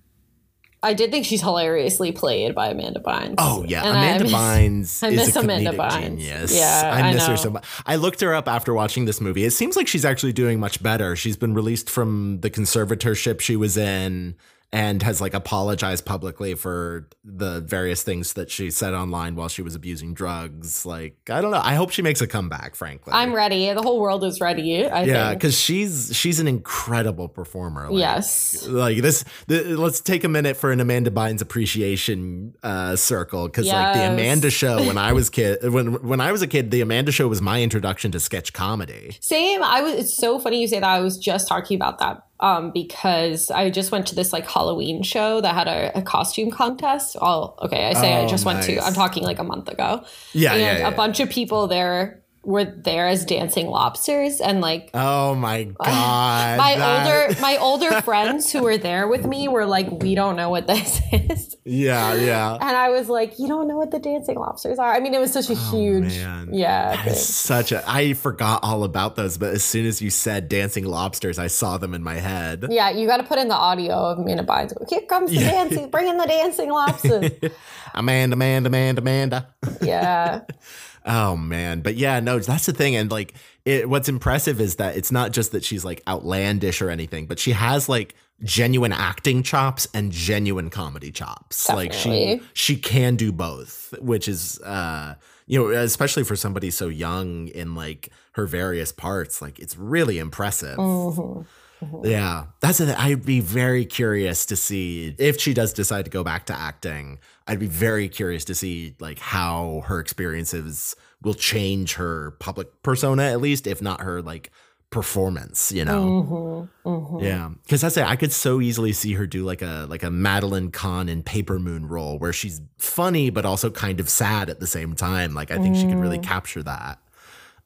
Speaker 4: I did think she's hilariously played by Amanda Bynes.
Speaker 3: Oh, yeah.
Speaker 4: And
Speaker 3: Amanda
Speaker 4: I miss,
Speaker 3: Bynes
Speaker 4: I
Speaker 3: is
Speaker 4: miss
Speaker 3: a
Speaker 4: Amanda
Speaker 3: comedic
Speaker 4: Bynes.
Speaker 3: genius.
Speaker 4: Yeah,
Speaker 3: I miss
Speaker 4: I know.
Speaker 3: her so much. I looked her up after watching this movie. It seems like she's actually doing much better. She's been released from the conservatorship she was in and has like apologized publicly for the various things that she said online while she was abusing drugs. Like, I don't know. I hope she makes a comeback, frankly.
Speaker 4: I'm ready. The whole world is ready, I
Speaker 3: yeah,
Speaker 4: think.
Speaker 3: because she's she's an incredible performer. Like,
Speaker 4: yes.
Speaker 3: Like this, the, let's take a minute for an Amanda Bynes appreciation uh, circle. Because
Speaker 4: yes.
Speaker 3: like the Amanda Show, when I was kid, when when I was a kid, the Amanda Show was my introduction to sketch comedy.
Speaker 4: Same. I was. It's so funny you say that. I was just talking about that. Um, because I just went to this like Halloween show that had a, a costume contest. Oh, okay. I say
Speaker 3: oh,
Speaker 4: I just
Speaker 3: nice.
Speaker 4: went to, I'm talking like a month ago.
Speaker 3: Yeah.
Speaker 4: And
Speaker 3: yeah, yeah.
Speaker 4: a bunch of people there were there as dancing lobsters and like,
Speaker 3: oh my God.
Speaker 4: my
Speaker 3: that...
Speaker 4: older, my older friends who were there with me were like, we don't know what this is.
Speaker 3: Yeah. Yeah.
Speaker 4: And I was like, you don't know what the dancing lobsters are. I mean, it was such a
Speaker 3: oh,
Speaker 4: huge,
Speaker 3: man.
Speaker 4: yeah.
Speaker 3: That is such a, I forgot all about those, but as soon as you said dancing lobsters, I saw them in my head.
Speaker 4: Yeah. You got to put in the audio of Amanda Bynes. Here comes the yeah. dancing, bring in the dancing lobsters.
Speaker 3: Amanda, Amanda, Amanda, Amanda.
Speaker 4: Yeah.
Speaker 3: Oh man, but yeah, no, that's the thing. And like, it, what's impressive is that it's not just that she's like outlandish or anything, but she has like genuine acting chops and genuine comedy chops.
Speaker 4: Definitely.
Speaker 3: Like she she can do both, which is uh you know, especially for somebody so young in like her various parts, like it's really impressive.
Speaker 4: Mm-hmm. Mm-hmm.
Speaker 3: Yeah, that's it. I'd be very curious to see if she does decide to go back to acting. I'd be very curious to see like how her experiences will change her public persona, at least, if not her like performance, you know? Mm-hmm. Mm-hmm. Yeah, because that's it. I could so easily see her do like a like a Madeline Kahn in Paper Moon role where she's funny but also kind of sad at the same time. Like I think mm. she could really capture that.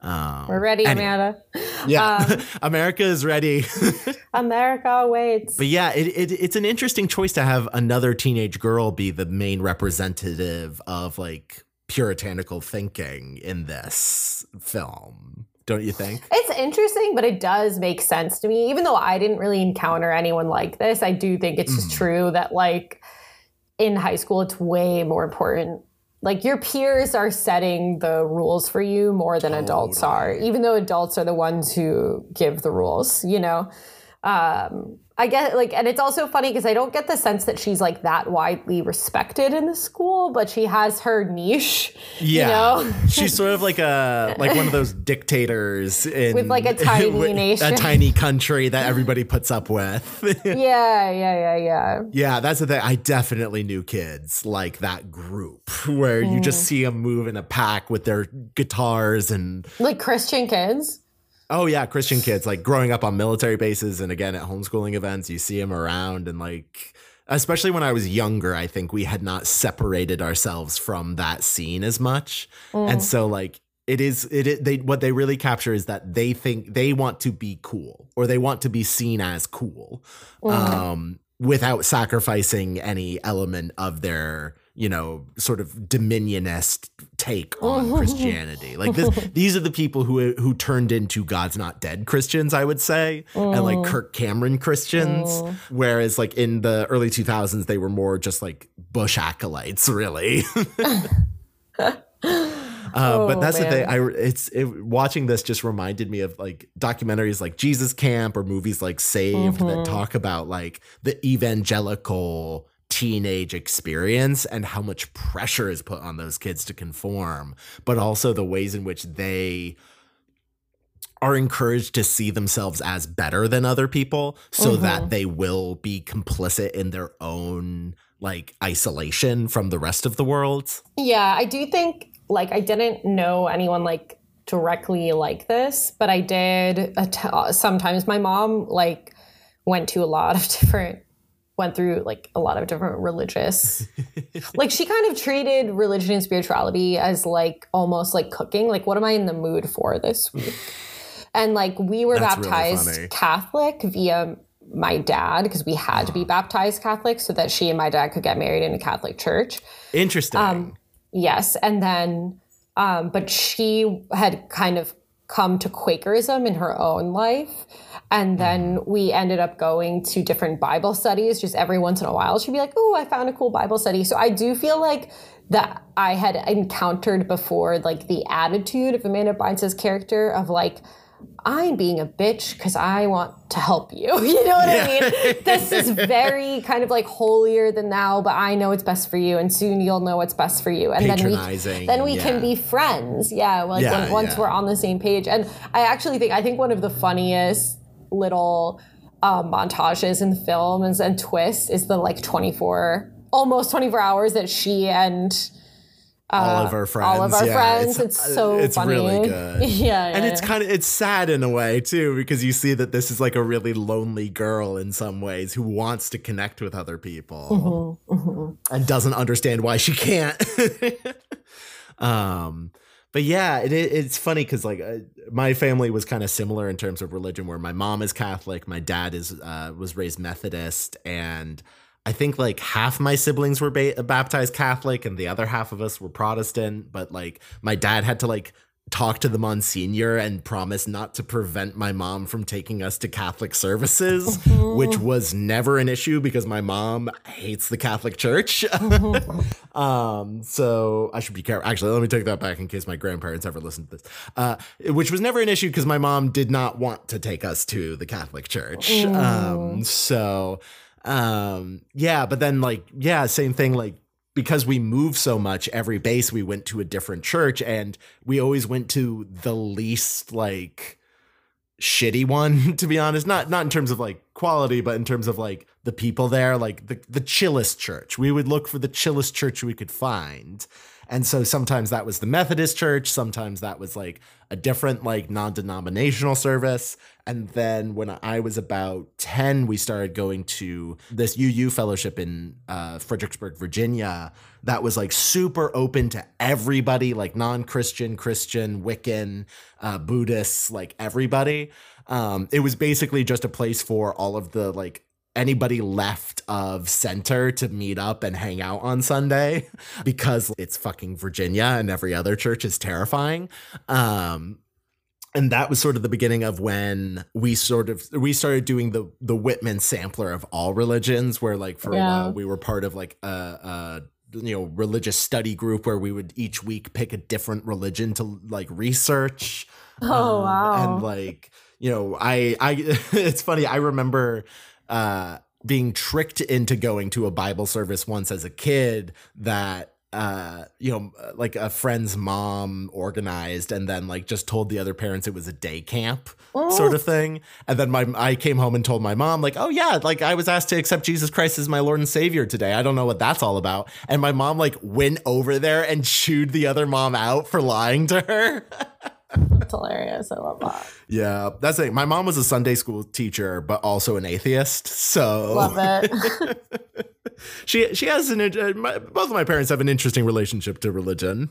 Speaker 3: Um,
Speaker 4: We're ready,
Speaker 3: anyway.
Speaker 4: Amanda.
Speaker 3: Yeah,
Speaker 4: Um,
Speaker 3: America is ready.
Speaker 4: America waits.
Speaker 3: But yeah, it, it it's an interesting choice to have another teenage girl be the main representative of like puritanical thinking in this film. Don't you think?
Speaker 4: It's interesting, but it does make sense to me. Even though I didn't really encounter anyone like this, I do think it's just
Speaker 3: Mm.
Speaker 4: true that like in high school, it's way more important. Like your peers are setting the rules for you more than adults are,
Speaker 3: Totally.
Speaker 4: even though adults are the ones who give the rules, you know? Um, I get like, and it's also funny because I don't get the sense that she's like that widely respected in the school, but she has her niche.
Speaker 3: Yeah,
Speaker 4: You know?
Speaker 3: she's sort of like a like one of those dictators in
Speaker 4: With, like, a tiny
Speaker 3: with
Speaker 4: nation.
Speaker 3: a tiny country that everybody puts up with.
Speaker 4: Yeah, yeah, yeah, yeah.
Speaker 3: Yeah, that's the thing. I definitely knew kids like that group where you just see them move in a pack with their guitars and
Speaker 4: Like Christian kids.
Speaker 3: oh yeah, Christian kids like growing up on military bases and again at homeschooling events, you see them around and like especially when I was younger, I think we had not separated ourselves from that scene as much. And so like it is it, it they what they really capture is that they think they want to be cool or they want to be seen as cool. Um without sacrificing any element of their, you know, sort of dominionist take on Christianity. Like this, these are the people who who turned into God's Not Dead Christians, I would say, and like Kirk Cameron Christians. Whereas like in the early two thousands, they were more just like Bush acolytes, really. Uh, but
Speaker 4: Oh,
Speaker 3: that's the thing.
Speaker 4: man.
Speaker 3: I it's it, watching this just reminded me of like documentaries like Jesus Camp or movies like Saved
Speaker 4: Mm-hmm.
Speaker 3: that talk about like the evangelical teenage experience and how much pressure is put on those kids to conform, but also the ways in which they are encouraged to see themselves as better than other people so
Speaker 4: Mm-hmm.
Speaker 3: that they will be complicit in their own like isolation from the rest of the world.
Speaker 4: Yeah, I do think like I didn't know anyone like directly like this, but I did att- sometimes my mom like went to a lot of different went through like a lot of different religious like she kind of treated religion and spirituality as like almost like cooking, like what am I in the mood for this week? And like we were
Speaker 3: That's really
Speaker 4: baptized
Speaker 3: funny.
Speaker 4: Catholic via my dad because we had to be baptized Catholic so that she and my dad could get married in a Catholic church.
Speaker 3: Interesting.
Speaker 4: Um, Yes. And then, um, but she had kind of come to Quakerism in her own life. And then we ended up going to different Bible studies just every once in a while. She'd be like, oh, I found a cool Bible study. So I do feel like that I had encountered before, like the attitude of Amanda Bynes' character of like, I'm being a bitch because I want to help you. You know what I mean? This is very kind of like holier than thou, but I know it's best for you, and soon you'll know what's best for you. And then we
Speaker 3: Patronizing,
Speaker 4: then we
Speaker 3: yeah.
Speaker 4: can be friends. Yeah, like
Speaker 3: Yeah,
Speaker 4: when, once
Speaker 3: yeah.
Speaker 4: we're on the same page. And I actually think I think one of the funniest little uh, montages in the film and, and twist is the like twenty-four, almost twenty-four hours that she and
Speaker 3: all of our friends.
Speaker 4: all of our
Speaker 3: yeah,
Speaker 4: friends. It's, so
Speaker 3: it's
Speaker 4: funny.
Speaker 3: really good.
Speaker 4: yeah,
Speaker 3: And
Speaker 4: yeah,
Speaker 3: it's
Speaker 4: yeah.
Speaker 3: kind of it's sad in a way too because you see that this is like a really lonely girl in some ways who wants to connect with other people
Speaker 4: Mm-hmm,
Speaker 3: and doesn't understand why she can't. um but yeah, it, it- it's funny because like uh, my family was kind of similar in terms of religion, where my mom is Catholic, my dad is uh, was raised Methodist, and I think like half my siblings were ba- baptized Catholic and the other half of us were Protestant. But like my dad had to like talk to the Monsignor and promise not to prevent my mom from taking us to Catholic services, which was never an issue because my mom hates the Catholic Church. um, so I should be careful. Actually, let me take that back in case my grandparents ever listen to this. Uh, which was never an issue because my mom did not want to take us to the Catholic Church. Um, so um, yeah, but then like, yeah, same thing. Like, because we moved so much, every base we went to a different church, and we always went to the least like shitty one, to be honest. Not not in terms of like quality, but in terms of like the people there, like the, the chillest church. We would look for the chillest church we could find. And so sometimes that was the Methodist Church, sometimes that was like a different like non-denominational service. And then when I was about ten, we started going to this U U fellowship in uh, Fredericksburg, Virginia, that was like super open to everybody, like non-Christian, Christian, Wiccan, uh, Buddhists, like everybody. Um, it was basically just a place for all of the like anybody left of center to meet up and hang out on Sunday because it's fucking Virginia and every other church is terrifying. Um, and that was sort of the beginning of when we sort of, we started doing the, the Whitman sampler of all religions, where like for
Speaker 4: Yeah.
Speaker 3: a while we were part of like a, a, you know, religious study group where we would each week pick a different religion to like research.
Speaker 4: Oh,
Speaker 3: Um,
Speaker 4: wow.
Speaker 3: And like, you know, I, I, it's funny. I remember, uh, being tricked into going to a Bible service once as a kid that, uh, you know, like a friend's mom organized and then like just told the other parents it was a day camp sort of thing. And then my, I came home and told my mom like, oh yeah, like I was asked to accept Jesus Christ as my Lord and Savior today. I don't know what that's all about. And my mom like went over there and chewed the other mom out for lying to her.
Speaker 4: That's hilarious. I love that.
Speaker 3: Yeah, that's it. My mom was a Sunday school teacher, but also an atheist. So
Speaker 4: Love it.
Speaker 3: she she has an uh, my, both of my parents have an interesting relationship to religion.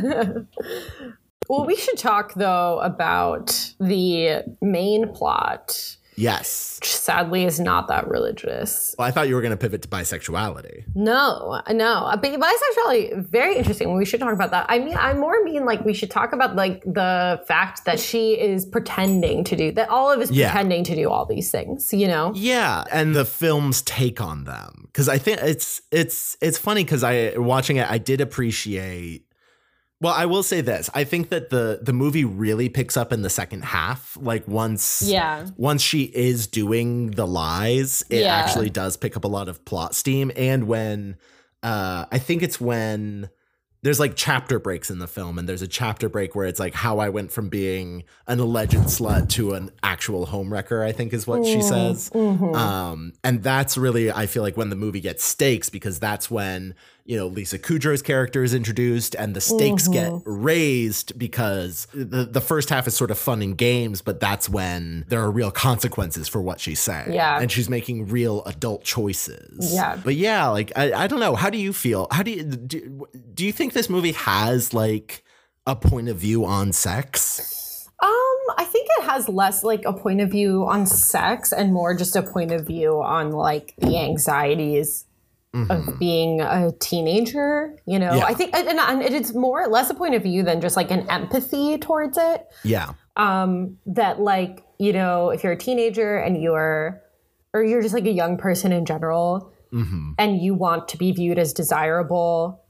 Speaker 4: Well, we should talk though about the main plot,
Speaker 3: Yes.
Speaker 4: which sadly is not that religious.
Speaker 3: Well, I thought you were going to pivot to bisexuality.
Speaker 4: No, no. But bisexuality, very interesting. We should talk about that. I mean, I more mean like we should talk about like the fact that she is pretending to do that. All of us
Speaker 3: Yeah.
Speaker 4: pretending to do all these things, you know?
Speaker 3: Yeah, and the film's take on them, because I think it's it's it's funny because I watching it, I did appreciate. Well, I will say this. I think that the the movie really picks up in the second half. Like once
Speaker 4: Yeah.
Speaker 3: once she is doing the lies, it
Speaker 4: Yeah.
Speaker 3: actually does pick up a lot of plot steam. And when uh I think it's when there's like chapter breaks in the film, and there's a chapter break where it's like how I went from being an alleged slut to an actual homewrecker, I think is what she says.
Speaker 4: Mhm.
Speaker 3: Um, and that's really, I feel like, when the movie gets stakes, because that's when, you know, Lisa Kudrow's character is introduced and the stakes get raised, because the, the first half is sort of fun and games, but that's when there are real consequences for what she's saying.
Speaker 4: Yeah.
Speaker 3: And she's making real adult choices.
Speaker 4: Yeah.
Speaker 3: But yeah, like, I, I don't know. How do you feel? How do you, do, do you think this movie has like a point of view on sex?
Speaker 4: Um, I think it has less like a point of view on sex and more just a point of view on like the anxieties of being a teenager, you know.
Speaker 3: Yeah.
Speaker 4: I think and, and it's more less a point of view than just like an empathy towards it.
Speaker 3: Yeah.
Speaker 4: Um, that like, you know, if you're a teenager and you're or you're just like a young person in general
Speaker 3: Mm-hmm.
Speaker 4: and you want to be viewed as desirable,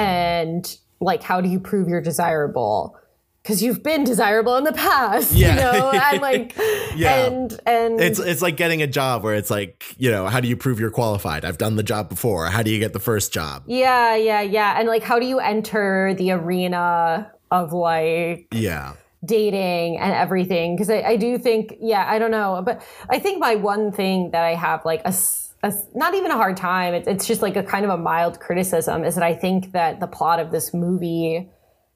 Speaker 4: and like how do you prove you're desirable? Because you've been desirable in the past,
Speaker 3: Yeah.
Speaker 4: you know, and like,
Speaker 3: Yeah.
Speaker 4: and and
Speaker 3: It's it's like getting a job where it's like, you know, how do you prove you're qualified? I've done the job before. How do you get the first job?
Speaker 4: yeah, yeah, yeah, and like, how do you enter the arena of like
Speaker 3: Yeah.
Speaker 4: dating and everything? Because I, I do think, yeah, I don't know, but I think my one thing that I have like a, s- a s- not even a hard time, it's, it's just like a kind of a mild criticism, is that I think that the plot of this movie,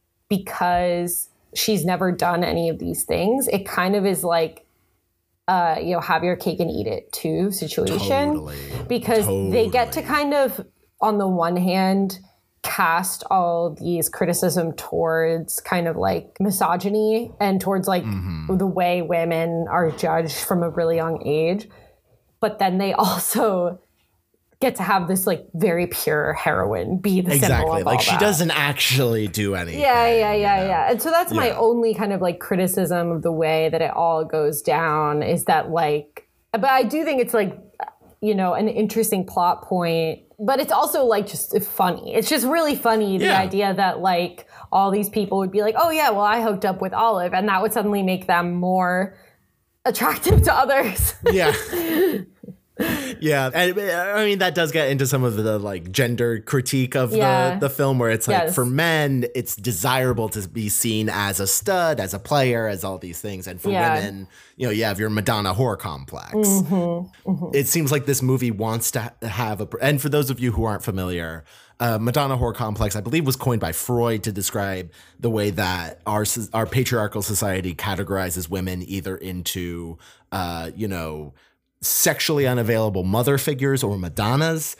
Speaker 4: because she's never done any of these things, it kind of is like, uh, you know, have your cake and eat it too situation.
Speaker 3: Totally.
Speaker 4: Because they get to
Speaker 3: Totally.
Speaker 4: kind of, on the one hand, cast all these criticism towards kind of like misogyny and towards like
Speaker 3: Mm-hmm.
Speaker 4: the way women are judged from a really young age. But then they also get to have this like very pure heroine be the symbol
Speaker 3: Exactly.
Speaker 4: of all
Speaker 3: Like she
Speaker 4: that.
Speaker 3: doesn't actually do anything.
Speaker 4: Yeah, yeah,
Speaker 3: you
Speaker 4: yeah,
Speaker 3: know?
Speaker 4: yeah. And so that's my
Speaker 3: Yeah.
Speaker 4: only kind of like criticism of the way that it all goes down, is that like, but I do think it's like, you know, an interesting plot point, but it's also like just funny. It's just really funny, the
Speaker 3: Yeah.
Speaker 4: idea that like all these people would be like, oh yeah, well, I hooked up with Olive, and that would suddenly make them more attractive to others.
Speaker 3: Yeah. Yeah, and I mean that does get into some of the like gender critique of
Speaker 4: Yeah.
Speaker 3: the the film, where it's like
Speaker 4: Yes.
Speaker 3: for men it's desirable to be seen as a stud, as a player, as all these things, and for
Speaker 4: Yeah.
Speaker 3: women, you know, you have your Madonna whore complex.
Speaker 4: Mm-hmm. Mm-hmm.
Speaker 3: It seems like this movie wants to ha- have a, and for those of you who aren't familiar, uh, Madonna whore complex, I believe, was coined by Freud to describe the way that our so- our patriarchal society categorizes women either into, uh, you know, sexually unavailable mother figures or Madonnas,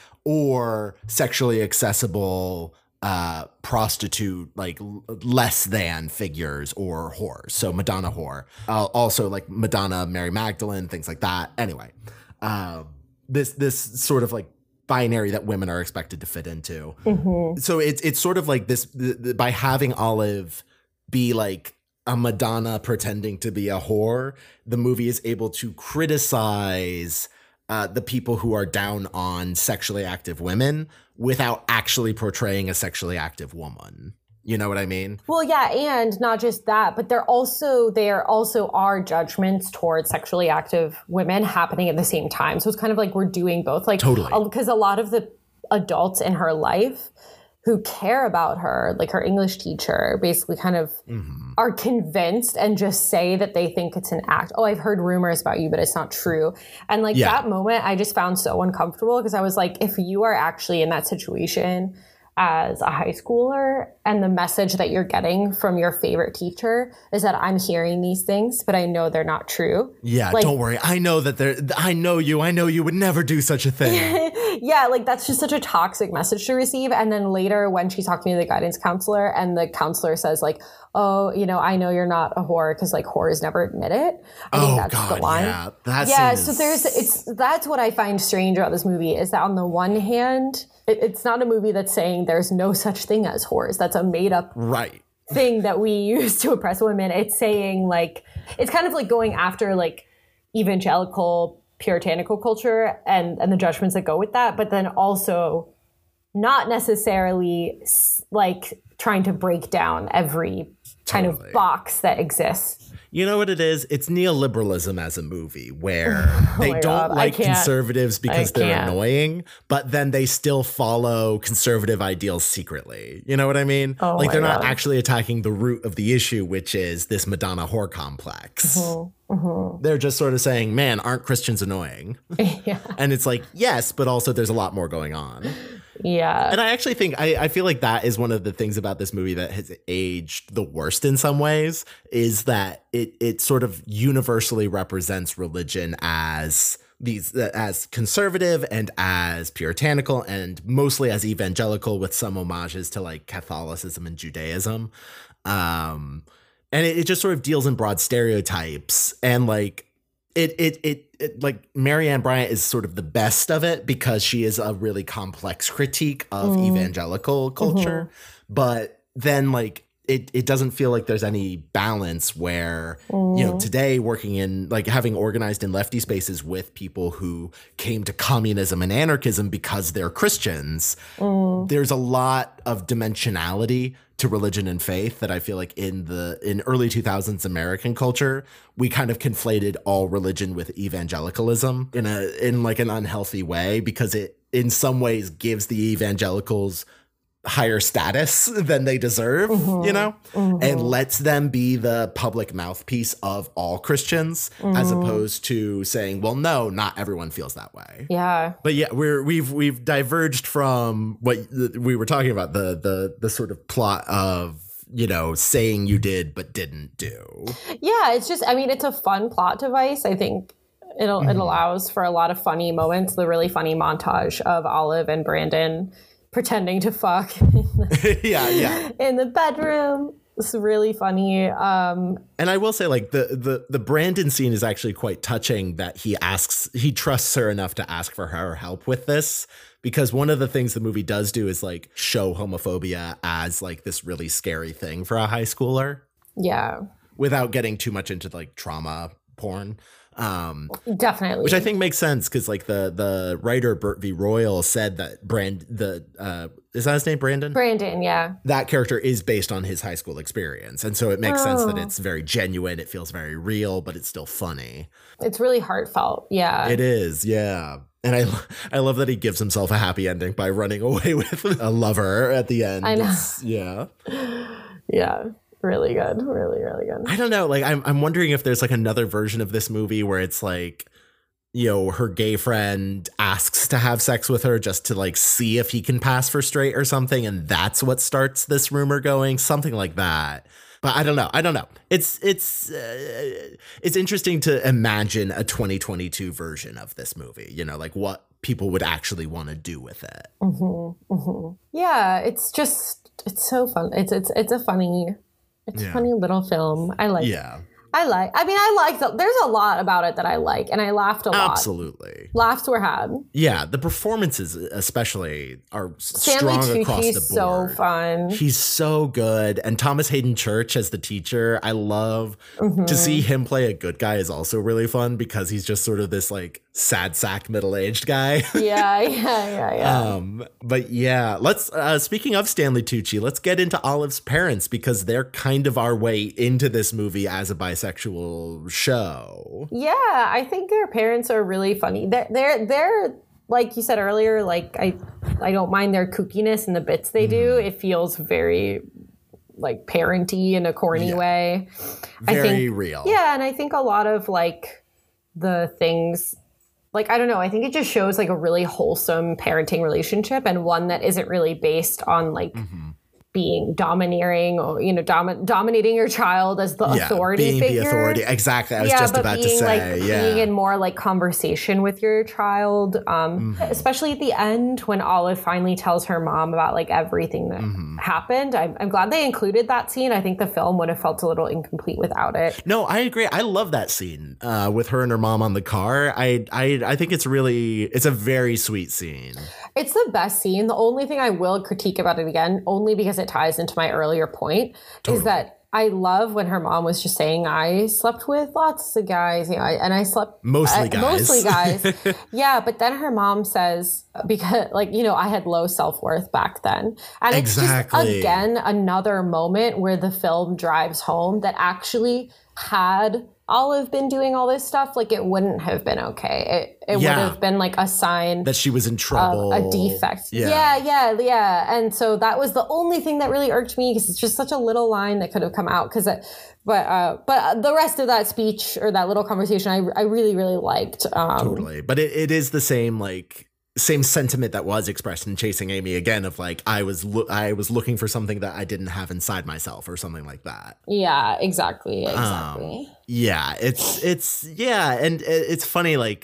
Speaker 3: or sexually accessible uh prostitute, like l- less than figures or whores. So Madonna whore, uh, also like Madonna, Mary Magdalene, things like that. Anyway, uh, this this sort of like binary that women are expected to fit into.
Speaker 4: Mm-hmm.
Speaker 3: So it's it's sort of like this the, the, by having Olive be like a Madonna pretending to be a whore, the movie is able to criticize uh, the people who are down on sexually active women without actually portraying a sexually active woman. You know what I mean?
Speaker 4: Well, yeah, and not just that, but there also there also are judgments towards sexually active women happening at the same time. So it's kind of like we're doing both, like
Speaker 3: Totally.
Speaker 4: because a lot of the adults in her life who care about her, like her English teacher, basically kind of
Speaker 3: Mm-hmm.
Speaker 4: are convinced and just say that they think it's an act. Oh, I've heard rumors about you, but it's not true. And like
Speaker 3: Yeah.
Speaker 4: that moment, I just found so uncomfortable because I was like, if you are actually in that situation as a high schooler and the message that you're getting from your favorite teacher is that I'm hearing these things, but I know they're not true.
Speaker 3: Yeah,
Speaker 4: Like-
Speaker 3: don't worry. I know that there. I know you. I know you would never do such a thing.
Speaker 4: Yeah, like that's just such a toxic message to receive. And then later when she's talking to the guidance counselor and the counselor says like, oh, you know, I know you're not a whore because like whores never admit it. I think
Speaker 3: Oh
Speaker 4: that's
Speaker 3: God,
Speaker 4: the line.
Speaker 3: yeah, that
Speaker 4: Yeah,
Speaker 3: scene
Speaker 4: so
Speaker 3: is-
Speaker 4: there's it's that's what I find strange about this movie is that on the one hand, it, it's not a movie that's saying there's no such thing as whores. That's a made up
Speaker 3: right.
Speaker 4: thing that we use to oppress women. It's saying like it's kind of like going after like evangelical puritanical culture and and the judgments that go with that, but then also not necessarily s- like trying to break down every kind
Speaker 3: Totally.
Speaker 4: of box that exists.
Speaker 3: You know what it is? It's neoliberalism as a movie where they
Speaker 4: Oh my
Speaker 3: don't
Speaker 4: God, I
Speaker 3: like
Speaker 4: can't.
Speaker 3: conservatives because
Speaker 4: I
Speaker 3: they're
Speaker 4: can't.
Speaker 3: annoying, but then they still follow conservative ideals secretly. You know what I mean?
Speaker 4: Oh
Speaker 3: like
Speaker 4: my
Speaker 3: they're not
Speaker 4: God.
Speaker 3: actually attacking the root of the issue, which is this Madonna whore complex.
Speaker 4: Mm-hmm.
Speaker 3: They're just sort of saying, man, aren't Christians annoying?
Speaker 4: Yeah.
Speaker 3: And it's like, yes, but also there's a lot more going on.
Speaker 4: Yeah.
Speaker 3: And I actually think I, I feel like that is one of the things about this movie that has aged the worst in some ways, is that it it sort of universally represents religion as these as conservative and as puritanical and mostly as evangelical, with some homages to like Catholicism and Judaism. Um and it, it just sort of deals in broad stereotypes, and like It, it it it like Marianne Bryant is sort of the best of it because she is a really complex critique of evangelical culture, but then like it it doesn't feel like there's any balance where you know today working in like having organized in lefty spaces with people who came to communism and anarchism because they're Christians. There's a lot of dimensionality to religion and faith that I feel like in the in early two thousands American culture, we kind of conflated all religion with evangelicalism in a in like an unhealthy way, because it in some ways gives the evangelicals higher status than they deserve, you know, and lets them be the public mouthpiece of all Christians, as opposed to saying, well, no, not everyone feels that way.
Speaker 4: Yeah.
Speaker 3: But yeah, we're we've we've diverged from what we were talking about, the the the sort of plot of, you know, saying you did but didn't do.
Speaker 4: Yeah, it's just I mean, it's a fun plot device. I think it'll it allows for a lot of funny moments, the really funny montage of Olive and Brandon pretending to fuck
Speaker 3: yeah, yeah.
Speaker 4: in the bedroom. It's really funny. Um,
Speaker 3: And I will say, like, the the the Brandon scene is actually quite touching, that he asks, he trusts her enough to ask for her help with this, because one of the things the movie does do is like show homophobia as like this really scary thing for a high schooler
Speaker 4: yeah,
Speaker 3: without getting too much into like trauma porn. Um,
Speaker 4: definitely.
Speaker 3: Which I think makes sense, because like the the writer Burt V. Royal said that Brand the uh, is that his name, Brandon?
Speaker 4: Brandon, yeah.
Speaker 3: That character is based on his high school experience, and so it makes sense that
Speaker 4: Oh.
Speaker 3: it's very genuine. It feels very real, but it's still funny.
Speaker 4: It's really heartfelt. Yeah.
Speaker 3: It is, yeah. And I, I love that he gives himself a happy ending by running away with a lover at the end.
Speaker 4: I know.
Speaker 3: It's- yeah.
Speaker 4: Yeah. Really good. Really, really good.
Speaker 3: I don't know. Like, I'm, I'm wondering if there's like another version of this movie where it's like, you know, her gay friend asks to have sex with her just to like see if he can pass for straight or something. And that's what starts this rumor going, something like that. But I don't know. I don't know. It's it's uh, it's interesting to imagine a twenty twenty-two version of this movie, you know, like what people would actually want to do with it.
Speaker 4: Mm-hmm, mm-hmm. Yeah, it's just it's so fun. It's it's it's a funny it's
Speaker 3: Yeah.
Speaker 4: a funny little film. I like
Speaker 3: Yeah,
Speaker 4: I like I mean I like the, there's a lot about it that I like, and I laughed a lot.
Speaker 3: absolutely.
Speaker 4: Laughs were had.
Speaker 3: Yeah, the performances especially are
Speaker 4: Stanley
Speaker 3: strong across
Speaker 4: Tucci's
Speaker 3: the
Speaker 4: so
Speaker 3: board.
Speaker 4: fun.
Speaker 3: He's so good. And Thomas Hayden Church as the teacher, I love
Speaker 4: Mm-hmm.
Speaker 3: to see him play a good guy is also really fun because he's just sort of this like sad sack middle-aged guy.
Speaker 4: Yeah, yeah, yeah, yeah.
Speaker 3: Um, but yeah, let's uh speaking of Stanley Tucci, let's get into Olive's parents because they're kind of our way into this movie as a bisexual show.
Speaker 4: Yeah, I think their parents are really funny. They're they're they're like you said earlier, like I I don't mind their kookiness and the bits they do.
Speaker 3: Mm-hmm.
Speaker 4: It feels very like parenty in a corny
Speaker 3: Yeah.
Speaker 4: way.
Speaker 3: Very
Speaker 4: I think,
Speaker 3: real.
Speaker 4: Yeah, and I think a lot of like the things like I don't know, I think it just shows like a really wholesome parenting relationship and one that isn't really based on like
Speaker 3: Mm-hmm.
Speaker 4: being domineering or you know dom- dominating your child as the
Speaker 3: Yeah,
Speaker 4: authority
Speaker 3: being
Speaker 4: figure.
Speaker 3: the authority. Exactly. I was
Speaker 4: yeah,
Speaker 3: just
Speaker 4: but
Speaker 3: about to
Speaker 4: being
Speaker 3: say.
Speaker 4: like
Speaker 3: yeah.
Speaker 4: being in more like conversation with your child, um,
Speaker 3: Mm-hmm.
Speaker 4: especially at the end when Olive finally tells her mom about like everything that
Speaker 3: Mm-hmm.
Speaker 4: happened. I'm, I'm glad they included that scene. I think the film would have felt a little incomplete without it.
Speaker 3: No, I agree. I love that scene uh, with her and her mom on the car. I, I I think it's really it's a very sweet scene.
Speaker 4: It's the best scene. The only thing I will critique about it again, only because it ties into my earlier point, is that I love when her mom was just saying, I slept with lots of guys, you know, I- and I slept
Speaker 3: Mostly
Speaker 4: uh,
Speaker 3: guys.
Speaker 4: Mostly guys. Yeah, but then her mom says, because like, you know, I had low self-worth back then. And
Speaker 3: Exactly.
Speaker 4: it's just, again, another moment where the film drives home that actually had Olive been doing all this stuff, like it wouldn't have been okay. It, it
Speaker 3: Yeah.
Speaker 4: would have been like a sign
Speaker 3: That she was in trouble.
Speaker 4: a defect.
Speaker 3: Yeah.
Speaker 4: Yeah. yeah, yeah, And so that was the only thing that really irked me because it's just such a little line that could have come out. Because, but uh, but the rest of that speech or that little conversation, I I really really liked. Um,
Speaker 3: Totally. But it, it is the same like same sentiment that was expressed in Chasing Amy again of like I was lo- I was looking for something that I didn't have inside myself or something like that.
Speaker 4: Yeah, exactly, exactly.
Speaker 3: Um, yeah, it's it's yeah, and it, it's funny like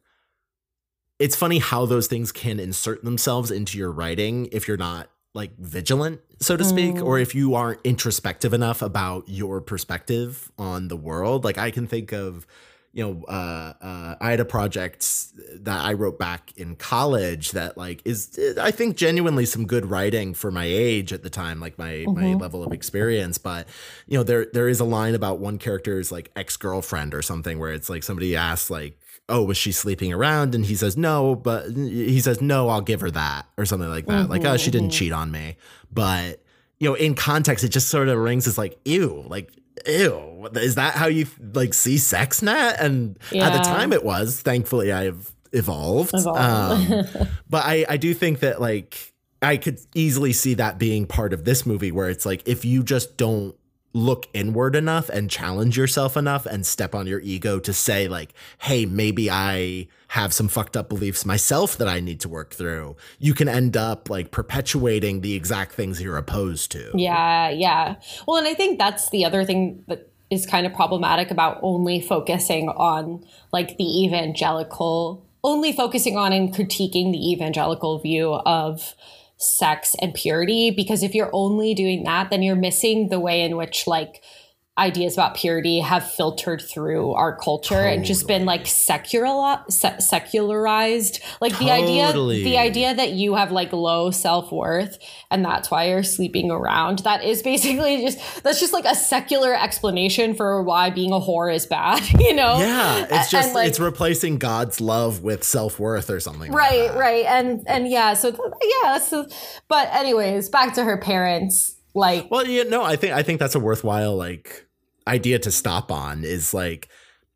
Speaker 3: it's funny how those things can insert themselves into your writing if you're not like vigilant, so to speak,
Speaker 4: Mm.
Speaker 3: or if you aren't introspective enough about your perspective on the world. Like I can think of you know, uh, uh, I had a project that I wrote back in college that like is, I think genuinely some good writing for my age at the time, like my,
Speaker 4: Mm-hmm.
Speaker 3: my level of experience. But, you know, there, there is a line about one character's like ex-girlfriend or something where it's like somebody asks like, oh, was she sleeping around? And he says, no, but he says, no, I'll give her that or something like that.
Speaker 4: Mm-hmm,
Speaker 3: Like, oh, she didn't cheat on me. But, you know, in context, it just sort of rings as like, ew, like, ew, is that how you like see sex, Nat? And at the
Speaker 4: Yeah.
Speaker 3: time it was, thankfully I've evolved.
Speaker 4: Evolved.
Speaker 3: Um, but I, I do think that like I could easily see that being part of this movie where it's like, if you just don't look inward enough and challenge yourself enough and step on your ego to say like, hey, maybe I have some fucked up beliefs myself that I need to work through, you can end up like perpetuating the exact things you're opposed to.
Speaker 4: Yeah, yeah. Well, and I think that's the other thing that is kind of problematic about only focusing on like the evangelical, only focusing on and critiquing the evangelical view of sex and purity. Because if you're only doing that, then you're missing the way in which like ideas about purity have filtered through our culture and just been like secular se- secularized like the idea
Speaker 3: Totally.
Speaker 4: the idea that you have like low self-worth and that's why you're sleeping around, that is basically just that's just like a secular explanation for why being a whore is bad. You know
Speaker 3: Yeah, it's
Speaker 4: And,
Speaker 3: just
Speaker 4: like,
Speaker 3: it's replacing God's love with self-worth or something.
Speaker 4: right
Speaker 3: like that.
Speaker 4: right and and yeah so th- yeah so but anyways, back to her parents. Like,
Speaker 3: Well, you know, I think I think that's a worthwhile like idea to stop on is like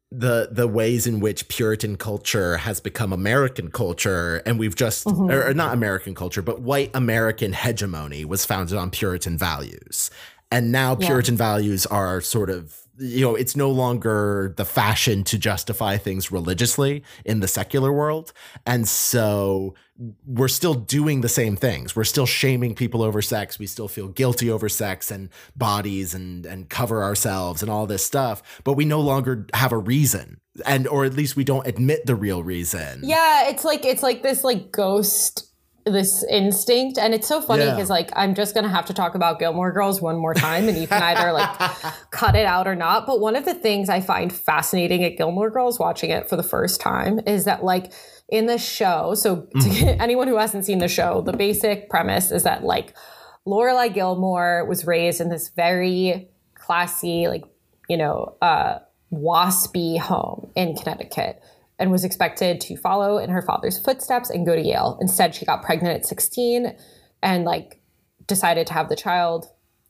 Speaker 3: the the ways in which Puritan culture has become American culture, and we've just mm-hmm. or, or not American culture, but white American hegemony was founded on Puritan values, and now Puritan yeah. values are sort of, you know, it's no longer the fashion to justify things religiously in the secular world. And so we're still doing the same things. We're still shaming people over sex. We still feel guilty over sex and bodies and, and cover ourselves and all this stuff. But we no longer have a reason. And or at least we don't admit the real reason.
Speaker 4: Yeah, it's like it's like this like ghost this instinct. And it's so funny because yeah. like I'm just gonna have to talk about Gilmore Girls one more time and you can either like cut it out or not. But one of the things I find fascinating at Gilmore Girls watching it for the first time is that like in the show, so to mm-hmm. anyone who hasn't seen the show, the basic premise is that like Lorelai Gilmore was raised in this very classy, like, you know, uh waspy home in Connecticut, and was expected to follow in her father's footsteps and go to Yale. Instead, she got pregnant at sixteen and like decided to have the child.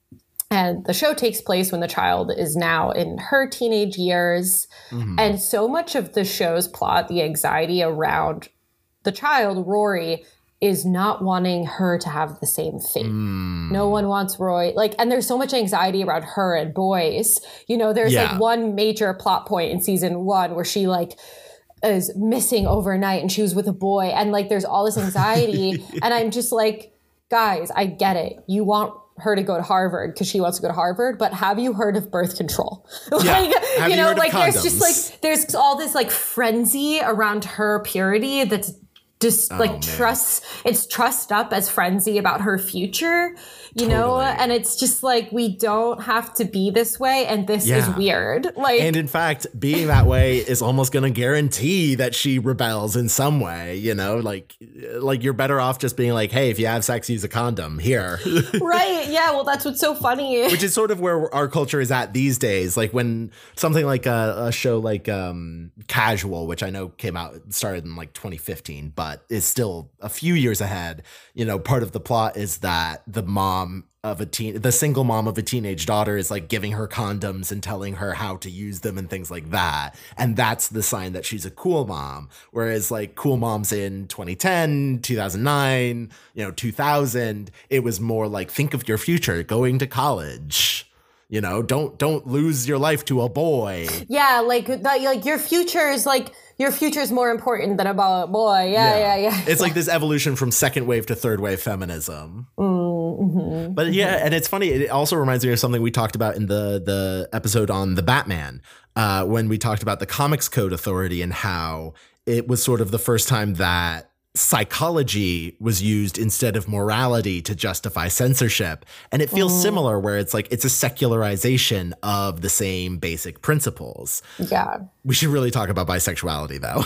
Speaker 4: And the show takes place when the child is now in her teenage years. Mm-hmm. And so much of the show's plot, the anxiety around the child, Rory, is not wanting her to have the same fate. Mm. No one wants Roy. Like, and there's so much anxiety around her and boys. You know, there's yeah. like one major plot point in season one where she like is missing overnight and she was with a boy. And like, there's all this anxiety. And I'm just like, guys, I get it. You want her to go to Harvard because she wants to go to Harvard, but have you heard of birth control?
Speaker 3: Yeah.
Speaker 4: like,
Speaker 3: have
Speaker 4: you know,
Speaker 3: you
Speaker 4: like there's
Speaker 3: condoms?
Speaker 4: just like, there's all this like frenzy around her purity that's just oh, like man. trust, it's trussed up as frenzy about her future, you totally. know? And it's just like, we don't have to be this way. And this yeah. is weird. Like,
Speaker 3: and in fact, being that way is almost going to guarantee that she rebels in some way, you know, like, like you're better off just being like, hey, if you have sex, use a condom here.
Speaker 4: Right. Yeah. Well, that's what's so funny.
Speaker 3: Which is sort of where our culture is at these days. Like when something like a, a show like um, Casual, which I know came out, started in like twenty fifteen, but But is still a few years ahead. You know, part of the plot is that the mom of a teen, the single mom of a teenage daughter is like giving her condoms and telling her how to use them and things like that. And that's the sign that she's a cool mom. Whereas like cool moms in twenty ten, two thousand nine, you know, two thousand, it was more like, think of your future, going to college. You know, don't don't lose your life to a boy.
Speaker 4: Yeah, like like your future is like your future is more important than about a boy. Yeah, yeah, yeah. yeah.
Speaker 3: It's like this evolution from second wave to third wave feminism.
Speaker 4: Mm-hmm.
Speaker 3: But yeah, and it's funny. It also reminds me of something we talked about in the the episode on the Batman, uh, when we talked about the Comics Code Authority and how it was sort of the first time that psychology was used instead of morality to justify censorship. And it feels mm. similar where it's like it's a secularization of the same basic principles.
Speaker 4: Yeah.
Speaker 3: We should really talk about bisexuality though.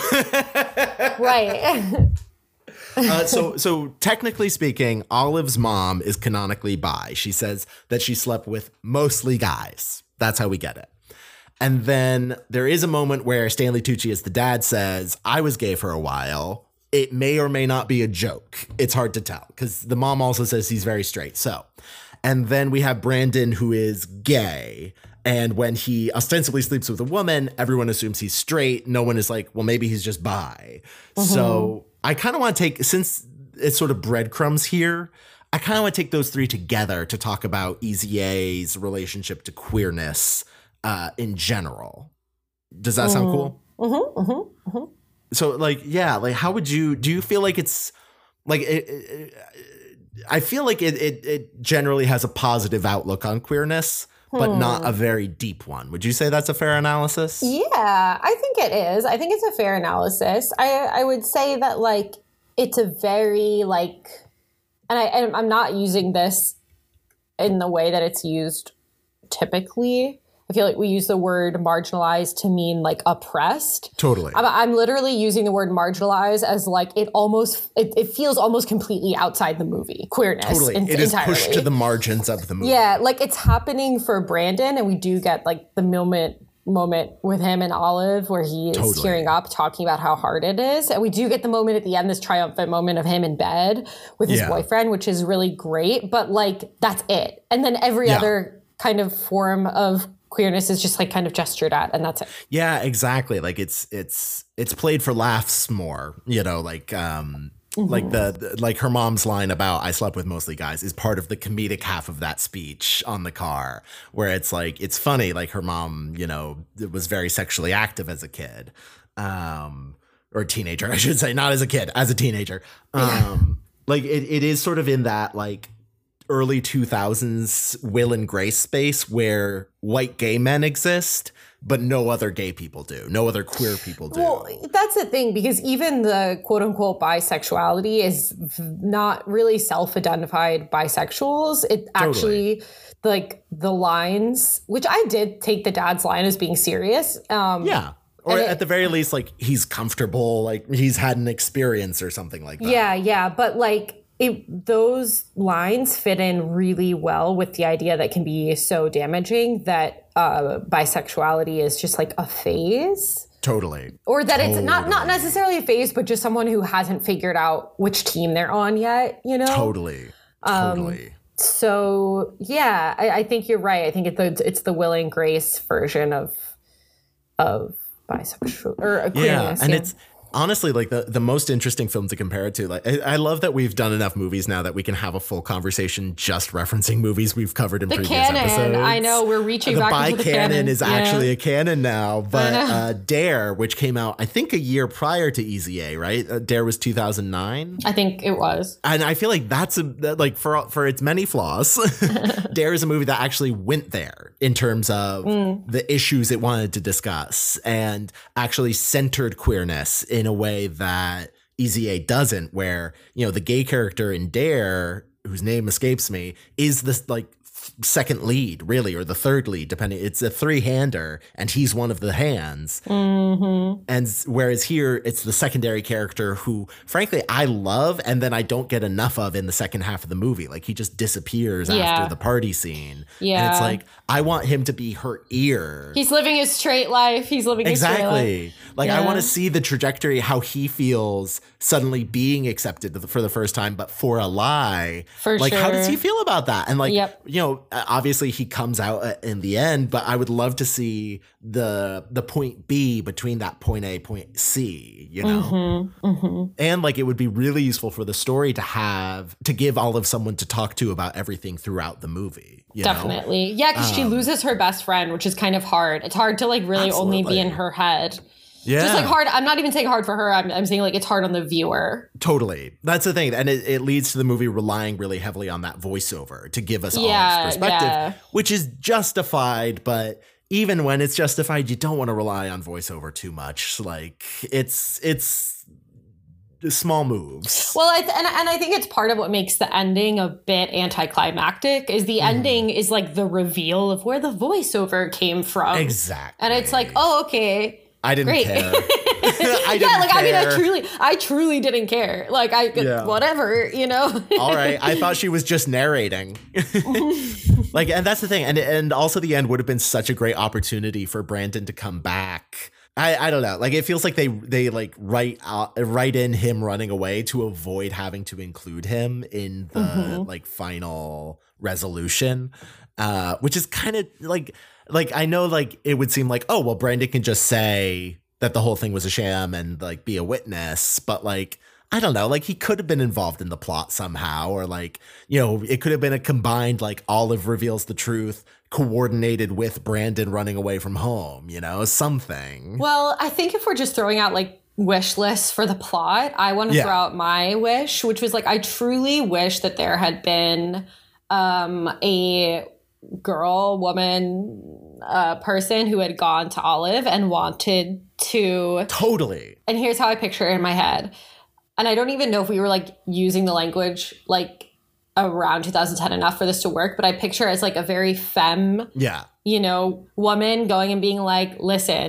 Speaker 4: Right.
Speaker 3: uh, so so technically speaking, Olive's mom is canonically bi. She says that she slept with mostly guys. That's how we get it. And then there is a moment where Stanley Tucci as the dad says, I was gay for a while. It may or may not be a joke. It's hard to tell because the mom also says he's very straight. So, and then we have Brandon who is gay. And when he ostensibly sleeps with a woman, everyone assumes he's straight. No one is like, well, maybe he's just bi. Mm-hmm. So I kind of want to take, since it's sort of breadcrumbs here, I kind of want to take those three together to talk about Easy A's relationship to queerness uh, in general. Does that mm-hmm. sound cool?
Speaker 4: Mm-hmm, mm-hmm, mm-hmm.
Speaker 3: So like, yeah, like how would you, do you feel like it's like, it, it, I feel like it, it, it generally has a positive outlook on queerness, hmm. but not a very deep one. Would you say that's a fair analysis?
Speaker 4: Yeah, I think it is. I think it's a fair analysis. I, I would say that like, it's a very like, and, I, and I'm not using this in the way that it's used typically. I feel like we use the word marginalized to mean like oppressed.
Speaker 3: Totally.
Speaker 4: I'm, I'm literally using the word marginalized as like it almost, it, it feels almost completely outside the movie. Queerness.
Speaker 3: Totally.
Speaker 4: In,
Speaker 3: it is
Speaker 4: entirely.
Speaker 3: pushed to the margins of the movie.
Speaker 4: Yeah. Like it's happening for Brandon and we do get like the moment moment with him and Olive where he is
Speaker 3: totally.
Speaker 4: tearing up talking about how hard it is. And we do get the moment at the end, this triumphant moment of him in bed with his
Speaker 3: yeah.
Speaker 4: boyfriend, which is really great. But like, that's it. And then every
Speaker 3: yeah.
Speaker 4: other kind of form of queerness is just like kind of gestured at, and that's it.
Speaker 3: Yeah, exactly. Like it's it's it's played for laughs more, you know, like um mm-hmm. like the, the like her mom's line about I slept with mostly guys is part of the comedic half of that speech on the car, where it's like it's funny, like her mom, you know, was very sexually active as a kid. Um or a teenager, I should say, not as a kid, as a teenager. Um yeah. Like it, it is sort of in that like early two thousands Will and Grace space where white gay men exist, but no other gay people do. No other queer people do.
Speaker 4: Well, that's the thing, because even the quote unquote bisexuality is not really self-identified bisexuals. It actually, totally. like the lines, which I did take the dad's line as being serious. Um,
Speaker 3: yeah. Or at it, the very least, like he's comfortable, like he's had an experience or something like that.
Speaker 4: Yeah, yeah. But like, It, those lines fit in really well with the idea that can be so damaging that uh, bisexuality is just like a phase.
Speaker 3: Totally.
Speaker 4: Or that
Speaker 3: totally.
Speaker 4: it's not not necessarily a phase, but just someone who hasn't figured out which team they're on yet, you know?
Speaker 3: Totally. Totally. Um,
Speaker 4: so, yeah, I, I think you're right. I think it's the, it's the Will and Grace version of of bisexual or queerness.
Speaker 3: Yeah, and
Speaker 4: yeah.
Speaker 3: it's honestly, like the, the most interesting film to compare it to, like I, I love that we've done enough movies now that we can have a full conversation just referencing movies we've covered in
Speaker 4: the
Speaker 3: previous
Speaker 4: canon,
Speaker 3: episodes.
Speaker 4: I know we're reaching
Speaker 3: the
Speaker 4: back into the
Speaker 3: bi-canon
Speaker 4: canon.
Speaker 3: is
Speaker 4: yeah.
Speaker 3: actually a canon now, but uh, Dare, which came out I think a year prior to Easy A, right? Uh, Dare was two thousand nine.
Speaker 4: I think it was,
Speaker 3: and I feel like that's a like for for its many flaws, Dare is a movie that actually went there in terms of mm. the issues it wanted to discuss and actually centered queerness in a way that. That Easy A doesn't, where, you know, the gay character in Dare, whose name escapes me, is the like second lead, really, or the third lead, depending. It's a three-hander, and he's one of the hands.
Speaker 4: Mm-hmm.
Speaker 3: And whereas here, it's the secondary character who, frankly, I love, and then I don't get enough of in the second half of the movie. Like, he just disappears
Speaker 4: yeah.
Speaker 3: after the party scene.
Speaker 4: Yeah.
Speaker 3: And it's like, I want him to be her ear.
Speaker 4: He's living his straight life. He's living his
Speaker 3: exactly.
Speaker 4: straight life.
Speaker 3: Like,
Speaker 4: yeah.
Speaker 3: I want to see the trajectory, how he feels suddenly being accepted for the first time, but for a lie.
Speaker 4: For
Speaker 3: like,
Speaker 4: sure.
Speaker 3: how does he feel about that? And like,
Speaker 4: yep.
Speaker 3: you know, obviously he comes out in the end, but I would love to see the the point B between that point A, point C, you know?
Speaker 4: Mm-hmm, mm-hmm.
Speaker 3: And like, it would be really useful for the story to have, to give Olive someone to talk to about everything throughout the movie. You
Speaker 4: Definitely.
Speaker 3: know?
Speaker 4: Yeah, because um, she loses her best friend, which is kind of hard. It's hard to like really absolutely. only be in her head.
Speaker 3: Yeah.
Speaker 4: Just like hard. I'm not even saying hard for her. I'm, I'm saying like it's hard on the viewer.
Speaker 3: Totally. That's the thing. And it, it leads to the movie relying really heavily on that voiceover to give us
Speaker 4: yeah,
Speaker 3: Olive's perspective,
Speaker 4: yeah.
Speaker 3: which is justified. But even when it's justified, you don't want to rely on voiceover too much. Like it's it's small moves.
Speaker 4: Well, I th- and, and I think it's part of what makes the ending a bit anticlimactic is the mm. ending is like the reveal of where the voiceover came from.
Speaker 3: Exactly.
Speaker 4: And it's like, oh, okay.
Speaker 3: I didn't
Speaker 4: Great.
Speaker 3: care. I didn't
Speaker 4: yeah, like
Speaker 3: care.
Speaker 4: I mean, I truly, I truly didn't care. Like I, yeah. whatever, you know.
Speaker 3: All right, I thought she was just narrating. Like, and that's the thing, and and also the end would have been such a great opportunity for Brandon to come back. I, I don't know, like it feels like they they like write out, write in him running away to avoid having to include him in the mm-hmm. like final resolution, uh, which is kind of like. Like, I know, like, it would seem like, oh, well, Brandon can just say that the whole thing was a sham and, like, be a witness. But, like, I don't know. Like, he could have been involved in the plot somehow. Or, like, you know, it could have been a combined, like, Olive reveals the truth coordinated with Brandon running away from home, you know, something.
Speaker 4: Well, I think if we're just throwing out, like, wish lists for the plot, I want to yeah. throw out my wish, which was, like, I truly wish that there had been um, a girl, woman, uh, person who had gone to Olive and wanted to
Speaker 3: totally.
Speaker 4: And here's how I picture it in my head. And I don't even know if we were like using the language like around two thousand ten enough for this to work, but I picture it as like a very femme,
Speaker 3: yeah,
Speaker 4: you know, woman going and being like, listen,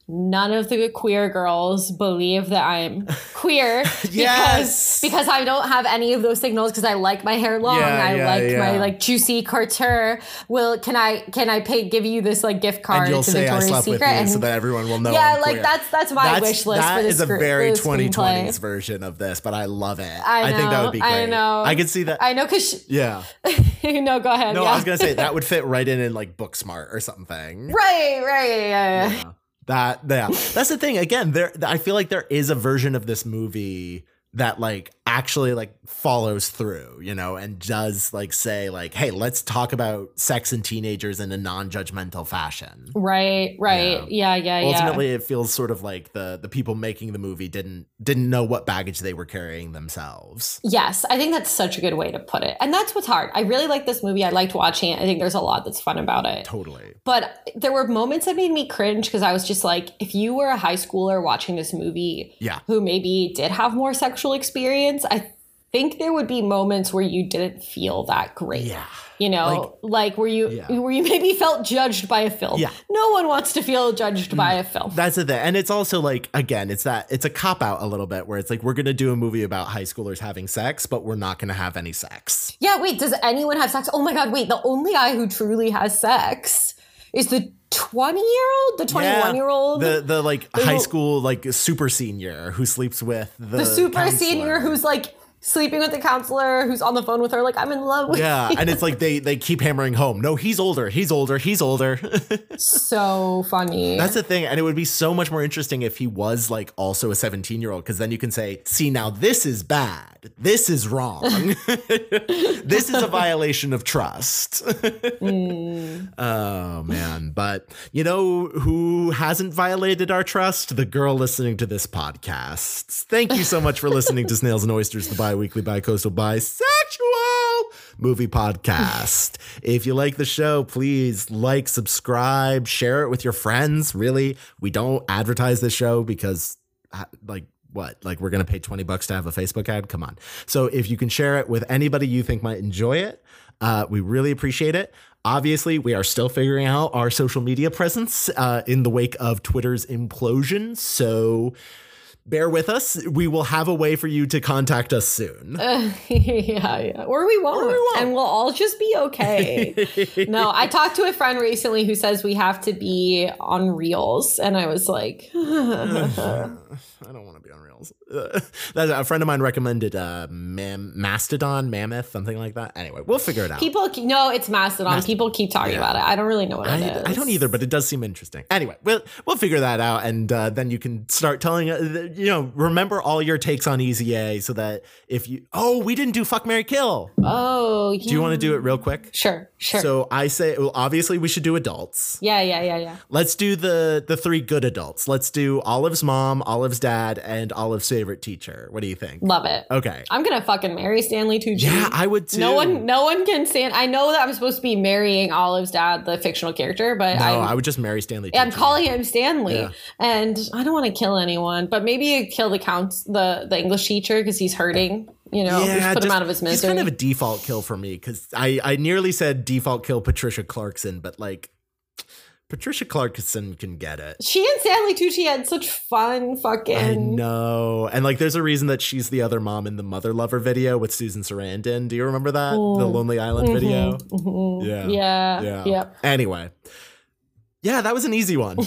Speaker 4: none of the queer girls believe that I'm queer.
Speaker 3: Yes.
Speaker 4: because, because I don't have any of those signals because I like my hair long.
Speaker 3: Yeah,
Speaker 4: I
Speaker 3: yeah,
Speaker 4: like
Speaker 3: yeah.
Speaker 4: my like juicy couture. Will can I can I pay give you this like gift card
Speaker 3: And you'll
Speaker 4: to
Speaker 3: say I
Speaker 4: Victoria's
Speaker 3: slept
Speaker 4: Secret?
Speaker 3: with you
Speaker 4: and
Speaker 3: so that everyone will know.
Speaker 4: yeah,
Speaker 3: I'm
Speaker 4: like
Speaker 3: queer.
Speaker 4: that's that's my
Speaker 3: That's,
Speaker 4: wish list
Speaker 3: that
Speaker 4: for the
Speaker 3: is a
Speaker 4: scr-
Speaker 3: very
Speaker 4: for the
Speaker 3: twenty twenties
Speaker 4: screenplay.
Speaker 3: version of this, but I love it.
Speaker 4: I,
Speaker 3: I think that
Speaker 4: know,
Speaker 3: would be great.
Speaker 4: I know.
Speaker 3: I could see that.
Speaker 4: I know because
Speaker 3: yeah.
Speaker 4: no, go ahead.
Speaker 3: No,
Speaker 4: yeah.
Speaker 3: I was gonna say that would fit right in in like Booksmart or something.
Speaker 4: Right, right, yeah, yeah.
Speaker 3: Yeah. That yeah, that's the thing. Again, there I feel like there is a version of this movie that like actually like follows through, you know, and does like say like, hey, let's talk about sex and teenagers in a non-judgmental fashion.
Speaker 4: Right, right. Yeah, yeah, yeah.
Speaker 3: Ultimately, it feels sort of like the the people making the movie didn't didn't know what baggage they were carrying themselves.
Speaker 4: Yes, I think that's such a good way to put it. And that's what's hard. I really like this movie. I liked watching it. I think there's a lot that's fun about it.
Speaker 3: Totally.
Speaker 4: But there were moments that made me cringe because I was just like, if you were a high schooler watching this movie
Speaker 3: Yeah.
Speaker 4: who maybe did have more sexual experience, I think there would be moments where you didn't feel that great.
Speaker 3: Yeah.
Speaker 4: You know, like, like where you
Speaker 3: Yeah.
Speaker 4: where you maybe felt judged by a film.
Speaker 3: Yeah.
Speaker 4: No one wants to feel judged by a film.
Speaker 3: That's the thing. And it's also like, again, it's that it's a cop out a little bit where it's like, we're going to do a movie about high schoolers having sex, but we're not going to have any sex.
Speaker 4: Yeah, wait, does anyone have sex? Oh my God, wait, the only guy who truly has sex is the twenty-year-old? The twenty-one-year-old?
Speaker 3: The, the like
Speaker 4: The
Speaker 3: high
Speaker 4: little-
Speaker 3: school, like super senior who sleeps with the,
Speaker 4: the super
Speaker 3: counselor.
Speaker 4: senior who's like sleeping with the counselor who's on the phone with her like, I'm in love with
Speaker 3: Yeah,
Speaker 4: you.
Speaker 3: and it's like they they keep hammering home. No, he's older. He's older. He's older.
Speaker 4: So funny.
Speaker 3: That's the thing. And it would be so much more interesting if he was like also a seventeen year old, because then you can say, see, now this is bad. This is wrong. This is a violation of trust.
Speaker 4: Mm.
Speaker 3: Oh, man. But you know who hasn't violated our trust? The girl listening to this podcast. Thank you so much for listening to Snails and Oysters, the bi-weekly, bi-coastal, bisexual movie podcast. If you like the show, please like, subscribe, share it with your friends. Really, we don't advertise this show because uh, like what? Like we're going to pay twenty bucks to have a Facebook ad? Come on. So if you can share it with anybody you think might enjoy it, uh, we really appreciate it. Obviously, we are still figuring out our social media presence uh, in the wake of Twitter's implosion. So bear with us. We will have a way for you to contact us soon.
Speaker 4: Uh, yeah, yeah. Or we won't.
Speaker 3: Or we won't.
Speaker 4: And we'll all just be okay. No, I talked to a friend recently who says we have to be on Reels. And I was like,
Speaker 3: I don't want to be on Reels. Uh, that's a friend of mine recommended uh, Mam- Mastodon, Mammoth, something like that. Anyway, we'll figure it out.
Speaker 4: people, keep, no, it's Mastodon.
Speaker 3: Mastodon.
Speaker 4: People keep talking
Speaker 3: Yeah.
Speaker 4: about it. I don't really know what it
Speaker 3: I,
Speaker 4: is.
Speaker 3: I don't either, but it does seem interesting. Anyway, we'll we'll figure that out, and uh, then you can start telling, uh, you know, remember all your takes on Easy A, so that if you, oh, we didn't do Fuck, Marry, Kill.
Speaker 4: Oh, yeah.
Speaker 3: Do you want to do it real quick?
Speaker 4: Sure, sure.
Speaker 3: So I say, well, obviously we should do adults.
Speaker 4: yeah, yeah, yeah, yeah.
Speaker 3: Let's do the the three good adults. Let's do Olive's mom, Olive's dad, and Olive's favorite teacher. What do you think?
Speaker 4: Love it.
Speaker 3: Okay.
Speaker 4: I'm gonna fucking marry Stanley Tucci.
Speaker 3: Yeah, I would too.
Speaker 4: No one, no one can stand. I know that I'm supposed to be marrying Olive's dad, the fictional character, but
Speaker 3: No,
Speaker 4: I'm,
Speaker 3: I would just marry Stanley.
Speaker 4: I'm
Speaker 3: Tucci.
Speaker 4: calling him Stanley,
Speaker 3: Yeah.
Speaker 4: and I don't want to kill anyone, but maybe kill the counts, the the English teacher because he's hurting. You know, just put him
Speaker 3: just-
Speaker 4: out of his misery.
Speaker 3: He's kind of a default kill for me because I I nearly said default kill Patricia Clarkson, but like Patricia Clarkson can get it.
Speaker 4: she and Stanley Tucci had such fun fucking.
Speaker 3: I know. And like there's a reason that she's the other mom in the Mother Lover video with Susan Sarandon. Do you remember that? The Lonely Island video?
Speaker 4: Mhm.
Speaker 3: Yeah.
Speaker 4: Yeah.
Speaker 3: Yeah.
Speaker 4: Yep.
Speaker 3: Anyway. Yeah, that was an easy one.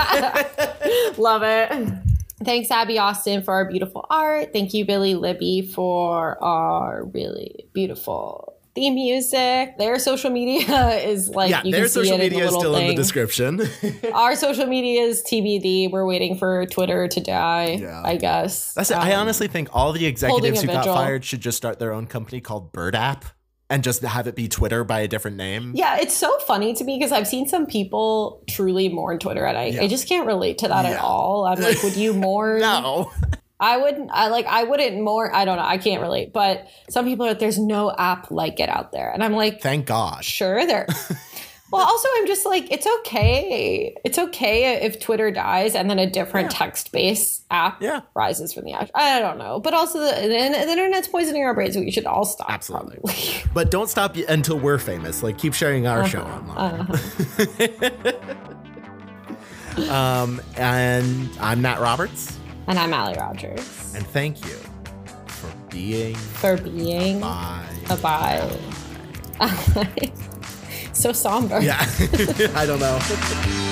Speaker 4: Love it. Thanks, Abby Austin, for our beautiful art. Thank you, Billy Libby, for our really beautiful theme music. Their social media is like,
Speaker 3: yeah,
Speaker 4: you
Speaker 3: their
Speaker 4: can see
Speaker 3: social
Speaker 4: it in the
Speaker 3: media is
Speaker 4: little
Speaker 3: still in the
Speaker 4: thing.
Speaker 3: description.
Speaker 4: Our social media is T B D. We're waiting for Twitter to die,
Speaker 3: Yeah.
Speaker 4: I guess.
Speaker 3: That's it. I
Speaker 4: Um,
Speaker 3: honestly think all the executives who
Speaker 4: holding a
Speaker 3: got
Speaker 4: vigil.
Speaker 3: fired should just start their own company called Bird App and just have it be Twitter by a different name.
Speaker 4: Yeah, it's so funny to me because I've seen some people truly mourn Twitter, and I,
Speaker 3: Yeah.
Speaker 4: I just can't relate to that at
Speaker 3: Yeah.
Speaker 4: all. I'm like, would you mourn?
Speaker 3: No.
Speaker 4: I wouldn't. I like. I wouldn't mourn. I don't know. I can't relate. But some people are like, there's no app like it out there, and I'm like,
Speaker 3: Thank God.
Speaker 4: sure there. Well, also, I'm just like, it's okay. It's okay if Twitter dies and then a different text-based app
Speaker 3: Yeah.
Speaker 4: rises from the ash. I don't know. But also, the, the, the internet's poisoning our brains, so we should all stop.
Speaker 3: Absolutely.
Speaker 4: probably.
Speaker 3: But don't stop y- until we're famous. Like, keep sharing our show
Speaker 4: Uh-huh.
Speaker 3: online.
Speaker 4: Uh-huh.
Speaker 3: Um, and I'm Matt Roberts.
Speaker 4: And I'm Allie Rogers.
Speaker 3: And thank you for being.
Speaker 4: For being.
Speaker 3: Bye.
Speaker 4: Bye. So somber.
Speaker 3: Yeah. I don't know.